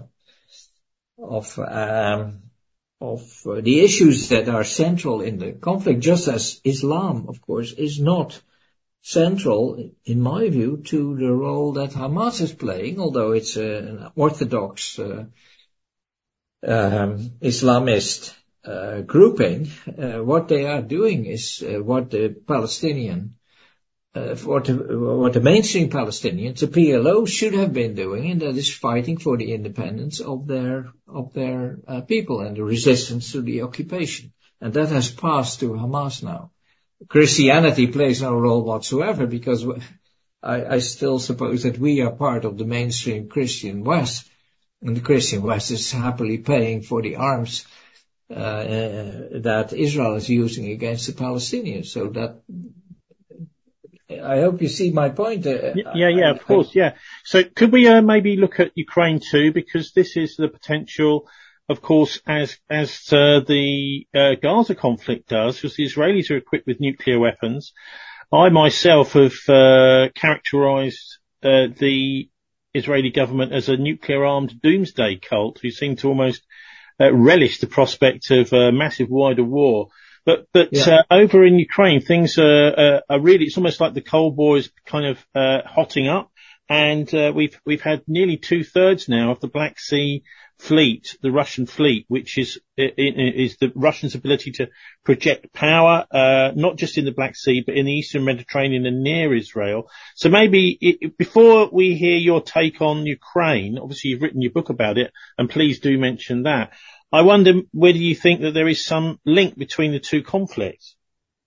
of um, of uh, the issues that are central in the conflict, just as Islam, of course, is not central, in my view, to the role that Hamas is playing, although it's a, an orthodox uh, um, Islamist uh, grouping. Uh, what they are doing is uh, what the Palestinian, uh, what, the, what the mainstream Palestinians, the P L O, should have been doing, and that is fighting for the independence of their of their uh, people and the resistance to the occupation. And that has passed to Hamas now. Christianity plays no role whatsoever, because I, I still suppose that we are part of the mainstream Christian West, and the Christian West is happily paying for the arms uh, uh, that Israel is using against the Palestinians. So that, I hope you see my point. Uh, yeah, yeah, of I, course, I, yeah. So could we uh, maybe look at Ukraine too, because this is the potential. Of course, as as uh, the uh, Gaza conflict does, because the Israelis are equipped with nuclear weapons. I myself have uh, characterised uh, the Israeli government as a nuclear-armed doomsday cult who seem to almost uh, relish the prospect of a massive wider war. But but yeah. uh, over in Ukraine, things are, uh, are really, it's almost like the Cold War is kind of uh, hotting up, and uh, we've we've had nearly two thirds now of the Black Sea fleet, the Russian fleet, which is is the Russians' ability to project power, uh, not just in the Black Sea, but in the Eastern Mediterranean and near Israel. So maybe it, before we hear your take on Ukraine, obviously you've written your book about it, and please do mention that. I wonder whether you think that there is some link between the two conflicts.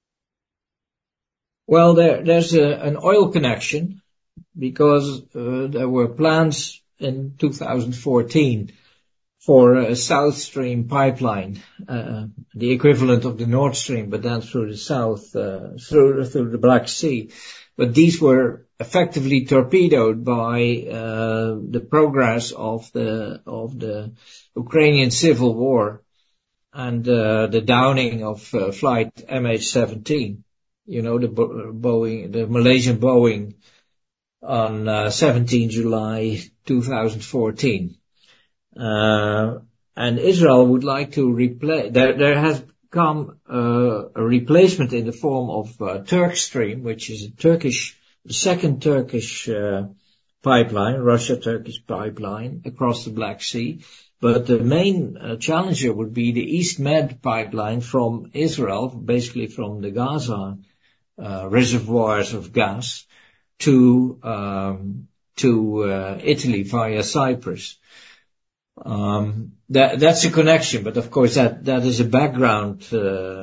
Well, there, there's a, an oil connection, because uh, there were plans in two thousand fourteen for a South Stream pipeline, uh, the equivalent of the Nord Stream, but then through the south, uh, through, through the Black Sea. But these were effectively torpedoed by, uh, the progress of the, of the Ukrainian civil war and, uh, the downing of uh, flight M H seventeen. You know, the Bo- Boeing, the Malaysian Boeing on, uh, seventeenth of July, two thousand fourteen. Uh, and Israel would like to replace, there, there has come, uh, a replacement in the form of, uh, Turkstream, which is a Turkish, the second Turkish, uh, pipeline, Russia-Turkish pipeline across the Black Sea. But the main uh, challenger would be the East Med pipeline from Israel, basically from the Gaza, uh, reservoirs of gas to, um, to, uh, Italy via Cyprus. Um, that, that's a connection, but of course that, that is a background, uh,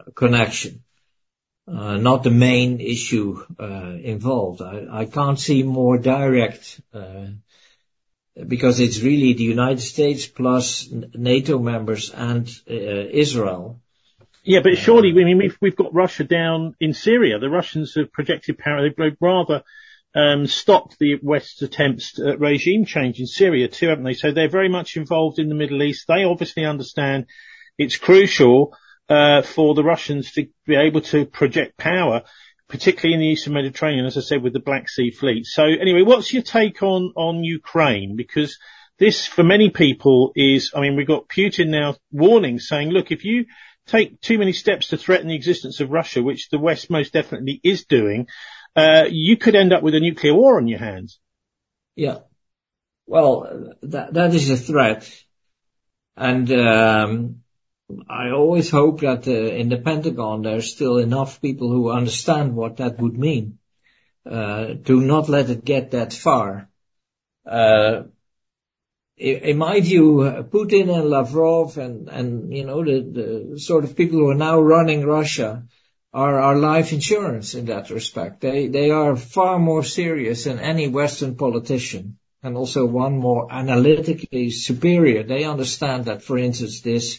connection, uh, not the main issue uh, involved. I, I can't see more direct, uh, because it's really the United States plus NATO members and uh, Israel. Yeah, but surely, I mean, we've, we've got Russia down in Syria. The Russians have projected power. They've rather um, stopped the West's attempts at regime change in Syria too, haven't they? So they're very much involved in the Middle East. They obviously understand it's crucial uh, for the Russians to be able to project power, particularly in the Eastern Mediterranean, as I said, with the Black Sea Fleet. So anyway, what's your take on, on Ukraine? Because this, for many people, is, I mean, we've got Putin now warning, saying, look, if you take too many steps to threaten the existence of Russia, which the West most definitely is doing, uh, you could end up with a nuclear war on your hands. Yeah. Well, that, that is a threat. And, um, I always hope that uh, in the Pentagon there's still enough people who understand what that would mean, uh, to not let it get that far. Uh, in, in my view, Putin and Lavrov and, and, you know, the, the sort of people who are now running Russia are our life insurance in that respect. They, they are far more serious than any Western politician, and also one more analytically superior. They understand that, for instance, this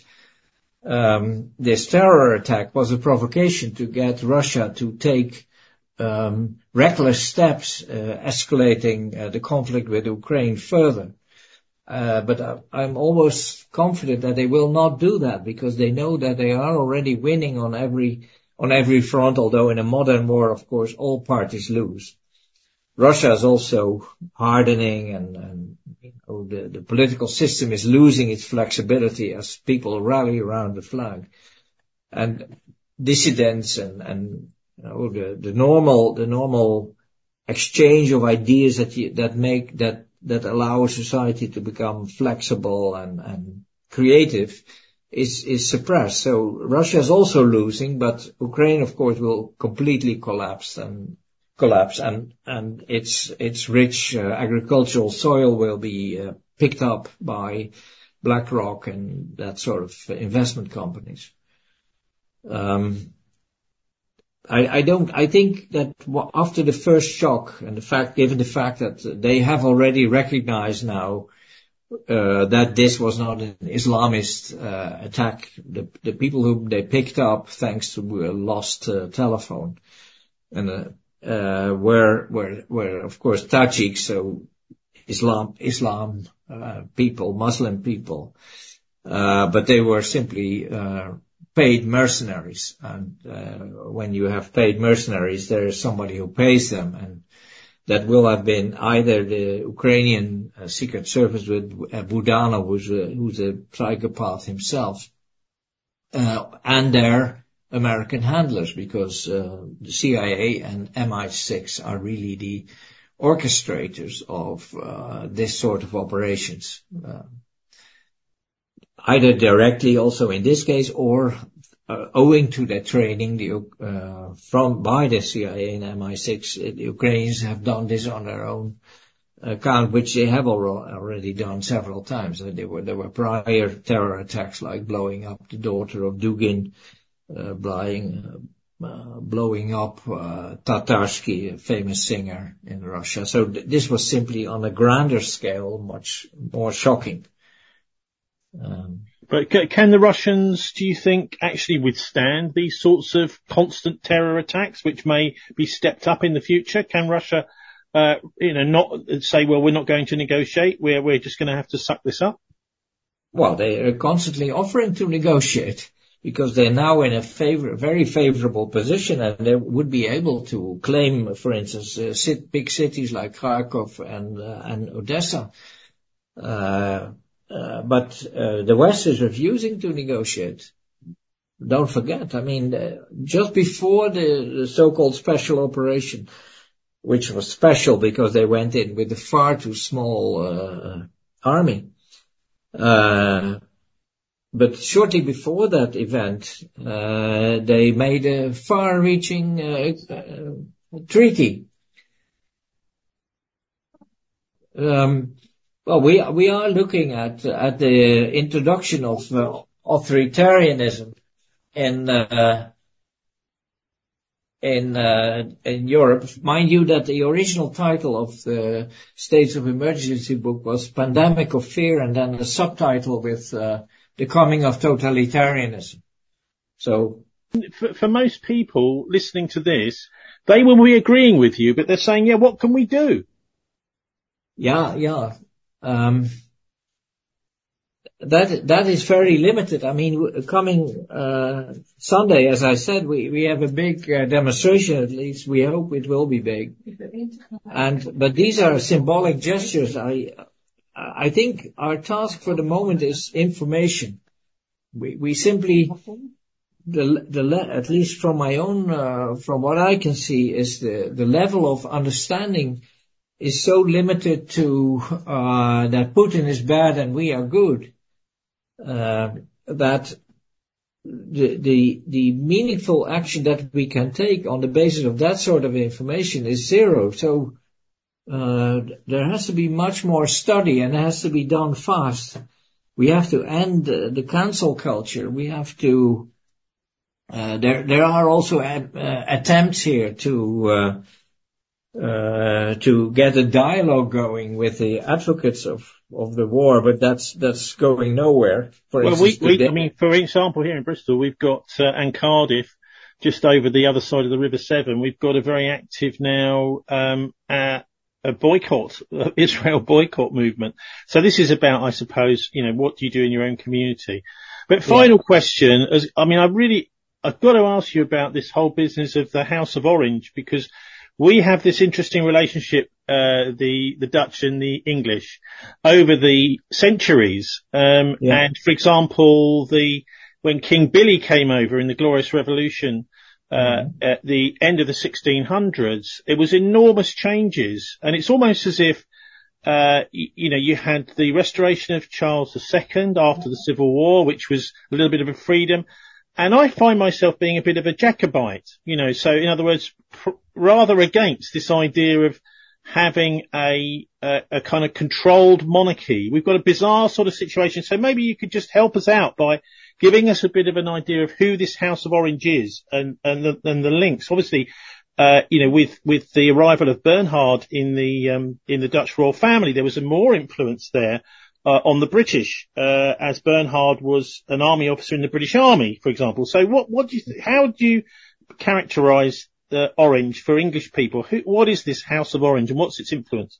Um, this terror attack was a provocation to get Russia to take um, reckless steps, uh, escalating uh, the conflict with Ukraine further. Uh, but I, I'm almost confident that they will not do that, because they know that they are already winning on every on every front. Although in a modern war, of course, all parties lose. Russia is also hardening, and, and you know, the, the political system is losing its flexibility as people rally around the flag. And dissidents and, and you know, the, the normal, the normal exchange of ideas that you, that make, that, that allow a society to become flexible and, and creative is, is suppressed. So Russia is also losing, but Ukraine, of course, will completely collapse and collapse, and and its its rich uh, agricultural soil will be uh, picked up by BlackRock and that sort of investment companies. Um, I, I don't. I think that after the first shock, and the fact, given the fact that they have already recognized now uh, that this was not an Islamist uh, attack, the the people who they picked up thanks to a lost uh, telephone, and uh, Uh, were, were, were, of course, Tajiks, so Islam, Islam, uh, people, Muslim people. Uh, but they were simply, uh, paid mercenaries. And, uh, when you have paid mercenaries, there is somebody who pays them. And that will have been either the Ukrainian uh, Secret Service with uh, Budanov, who's a, who's a psychopath himself, uh, and their American handlers, because uh, the C I A and M I six are really the orchestrators of uh, this sort of operations, uh, either directly, also in this case, or uh, owing to their training, the uh, from by the C I A and M I six, the Ukrainians have done this on their own account, which they have already done several times. There were there were prior terror attacks, like blowing up the daughter of Dugin. Uh, blowing, uh, uh, blowing up uh, Tatarsky, a famous singer in Russia. So th- this was simply on a grander scale, much more shocking. Um, but c- can the Russians, do you think, actually withstand these sorts of constant terror attacks, which may be stepped up in the future? Can Russia, uh, you know, not say, well, we're not going to negotiate, we're we're just going to have to suck this up? Well, they are constantly offering to negotiate, because they're now in a favor, very favorable position, and they would be able to claim, for instance, uh, sit, big cities like Kharkov and, uh, and Odessa. Uh, uh, but, uh, the West is refusing to negotiate. Don't forget, I mean, uh, just before the, the so-called special operation, which was special because they went in with a far too small, uh, army, uh, But shortly before that event, uh, they made a far-reaching uh, uh, treaty. Um, well, we we are looking at at the introduction of uh, authoritarianism in uh, in uh, in Europe. Mind you that the original title of the States of Emergency book was Pandemic of Fear, and then the subtitle with uh, The Coming of Totalitarianism. So for, for most people listening to this, they will be agreeing with you, but they're saying, yeah, what can we do? Yeah, yeah. Um, that, that is very limited. I mean, coming, uh, Sunday, as I said, we, we have a big uh, demonstration, at least. We hope it will be big. And, but these are symbolic gestures. I, I think our task for the moment is information. We, we simply, the, the, at least from my own, uh, from what I can see, is the, the level of understanding is so limited to, uh, that Putin is bad and we are good, uh, that the, the, the meaningful action that we can take on the basis of that sort of information is zero. So, uh, there has to be much more study, and it has to be done fast. We have to end uh, the cancel culture. We have to, uh, there, there are also ad, uh, attempts here to, uh, uh, to get a dialogue going with the advocates of, of the war, but that's, that's going nowhere. For well, instance, we, we, I mean, for example, here in Bristol, we've got, uh, and Cardiff, just over the other side of the River Severn, we've got a very active now, um, uh, a boycott, uh, Israel boycott movement. So this is about, I suppose, you know, what do you do in your own community? But final yeah. question, as, I mean, I really, I've got to ask you about this whole business of the House of Orange, because we have this interesting relationship, uh, the, the Dutch and the English over the centuries. Um, yeah. and for example, the, when King Billy came over in the Glorious Revolution, uh, mm-hmm. at the end of the sixteen hundreds, it was enormous changes. And it's almost as if, uh, you, you know, you had the restoration of Charles the Second after the Civil War, which was a little bit of a freedom. And I find myself being a bit of a Jacobite, you know, so in other words, pr- rather against this idea of having a, a, a kind of controlled monarchy. We've got a bizarre sort of situation. So maybe you could just help us out by giving us a bit of an idea of who this House of Orange is and, and the, and the links. Obviously, uh, you know, with, with the arrival of Bernhard in the, um, in the Dutch royal family, there was a more influence there. Uh, on the British, uh, as Bernhard was an army officer in the British Army, for example. So what, what do you, th- how do you characterize the Orange for English people? Who, what is this House of Orange and what's its influence?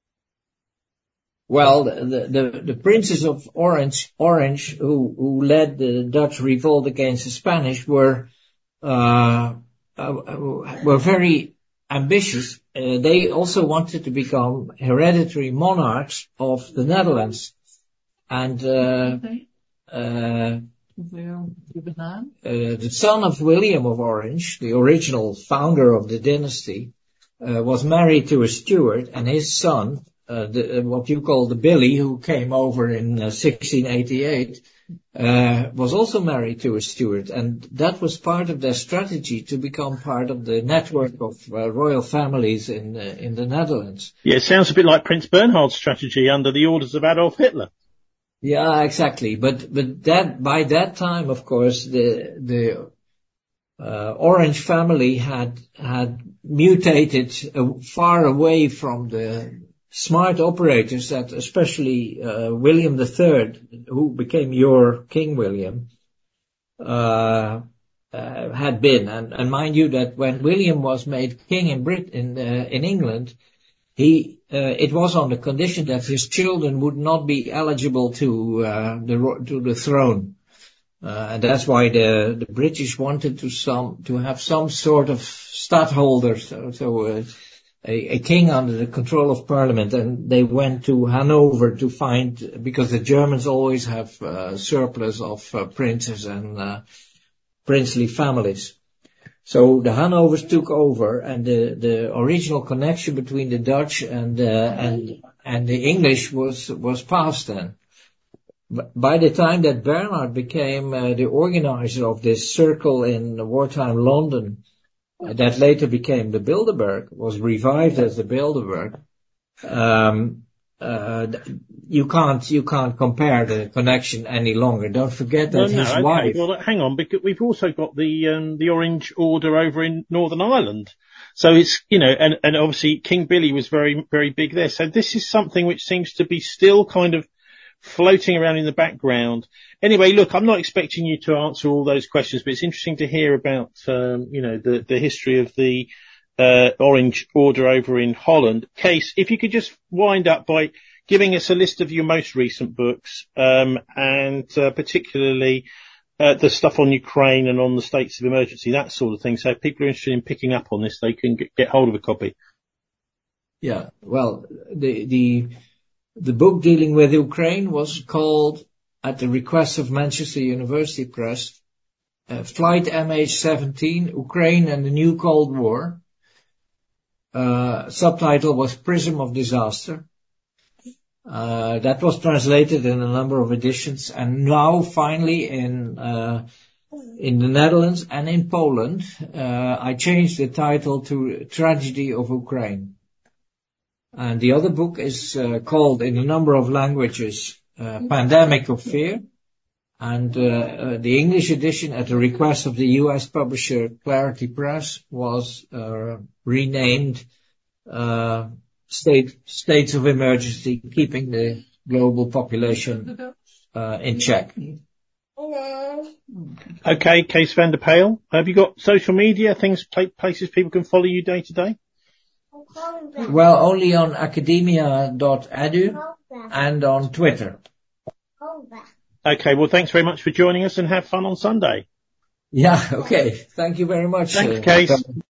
Well, the, the, the princes of Orange, Orange, who, who led the Dutch revolt against the Spanish were, uh, uh were very ambitious. Uh, they also wanted to become hereditary monarchs of the Netherlands. And, uh, uh, uh, the son of William of Orange, the original founder of the dynasty, uh, was married to a steward, and his son, uh, the, what you call the Billy, who came over in uh, sixteen eighty-eight, uh, was also married to a steward, and that was part of their strategy to become part of the network of uh, royal families in uh, in the Netherlands. Yeah, it sounds a bit like Prince Bernhard's strategy under the orders of Adolf Hitler. Yeah, exactly. But but that by that time, of course, the the uh, Orange family had had mutated uh, far away from the smart operators that especially uh, William the Third, who became your King William, uh, uh had been. And, and mind you that when William was made king in Brit in uh, in England, he uh, it was on the condition that his children would not be eligible to uh, the to the throne. Uh, and that's why the the British wanted to some to have some sort of stadtholder, so, so uh, A, a king under the control of Parliament, and they went to Hanover to find, because the Germans always have uh, surplus of uh, princes and uh, princely families. So the Hanovers took over, and the, the original connection between the Dutch and uh, and and the English was was past then. By the time that Bernhard became uh, the organizer of this circle in wartime London, that later became the Bilderberg, was revived as the Bilderberg, um, uh, you can't, you can't compare the connection any longer. Don't forget that Well, no, his okay. wife. Well, hang on, because we've also got the um, the Orange Order over in Northern Ireland. So it's, you know, and, and obviously King Billy was very, very big there. So this is something which seems to be still kind of floating around in the background. Anyway, look, I'm not expecting you to answer all those questions, but it's interesting to hear about, um, you know, the, the history of the uh, Orange Order over in Holland. Kees, if you could just wind up by giving us a list of your most recent books, um, and uh, particularly uh, the stuff on Ukraine and on the states of emergency, that sort of thing. So if people are interested in picking up on this, they can get, get hold of a copy. Yeah, well, the the the book dealing with Ukraine was called, at the request of Manchester University Press, uh, Flight M H seventeen, Ukraine and the New Cold War. Uh, subtitle was Prism of Disaster. Uh, that was translated in a number of editions, and now finally in uh, in the Netherlands and in Poland, uh, I changed the title to Tragedy of Ukraine. And the other book is uh, called, in a number of languages, uh, Pandemic of Fear. And uh, uh, the English edition, at the request of the U S publisher Clarity Press, was uh, renamed uh, State, States of Emergency, Keeping the Global Population uh, in Check. Okay, Kees van der Pijl, have you got social media, things, places people can follow you day to day? Well, only on academia dot edu and on Twitter. Okay, well, thanks very much for joining us, and have fun on Sunday. Yeah, okay. Thank you very much. Thanks, uh, Kees.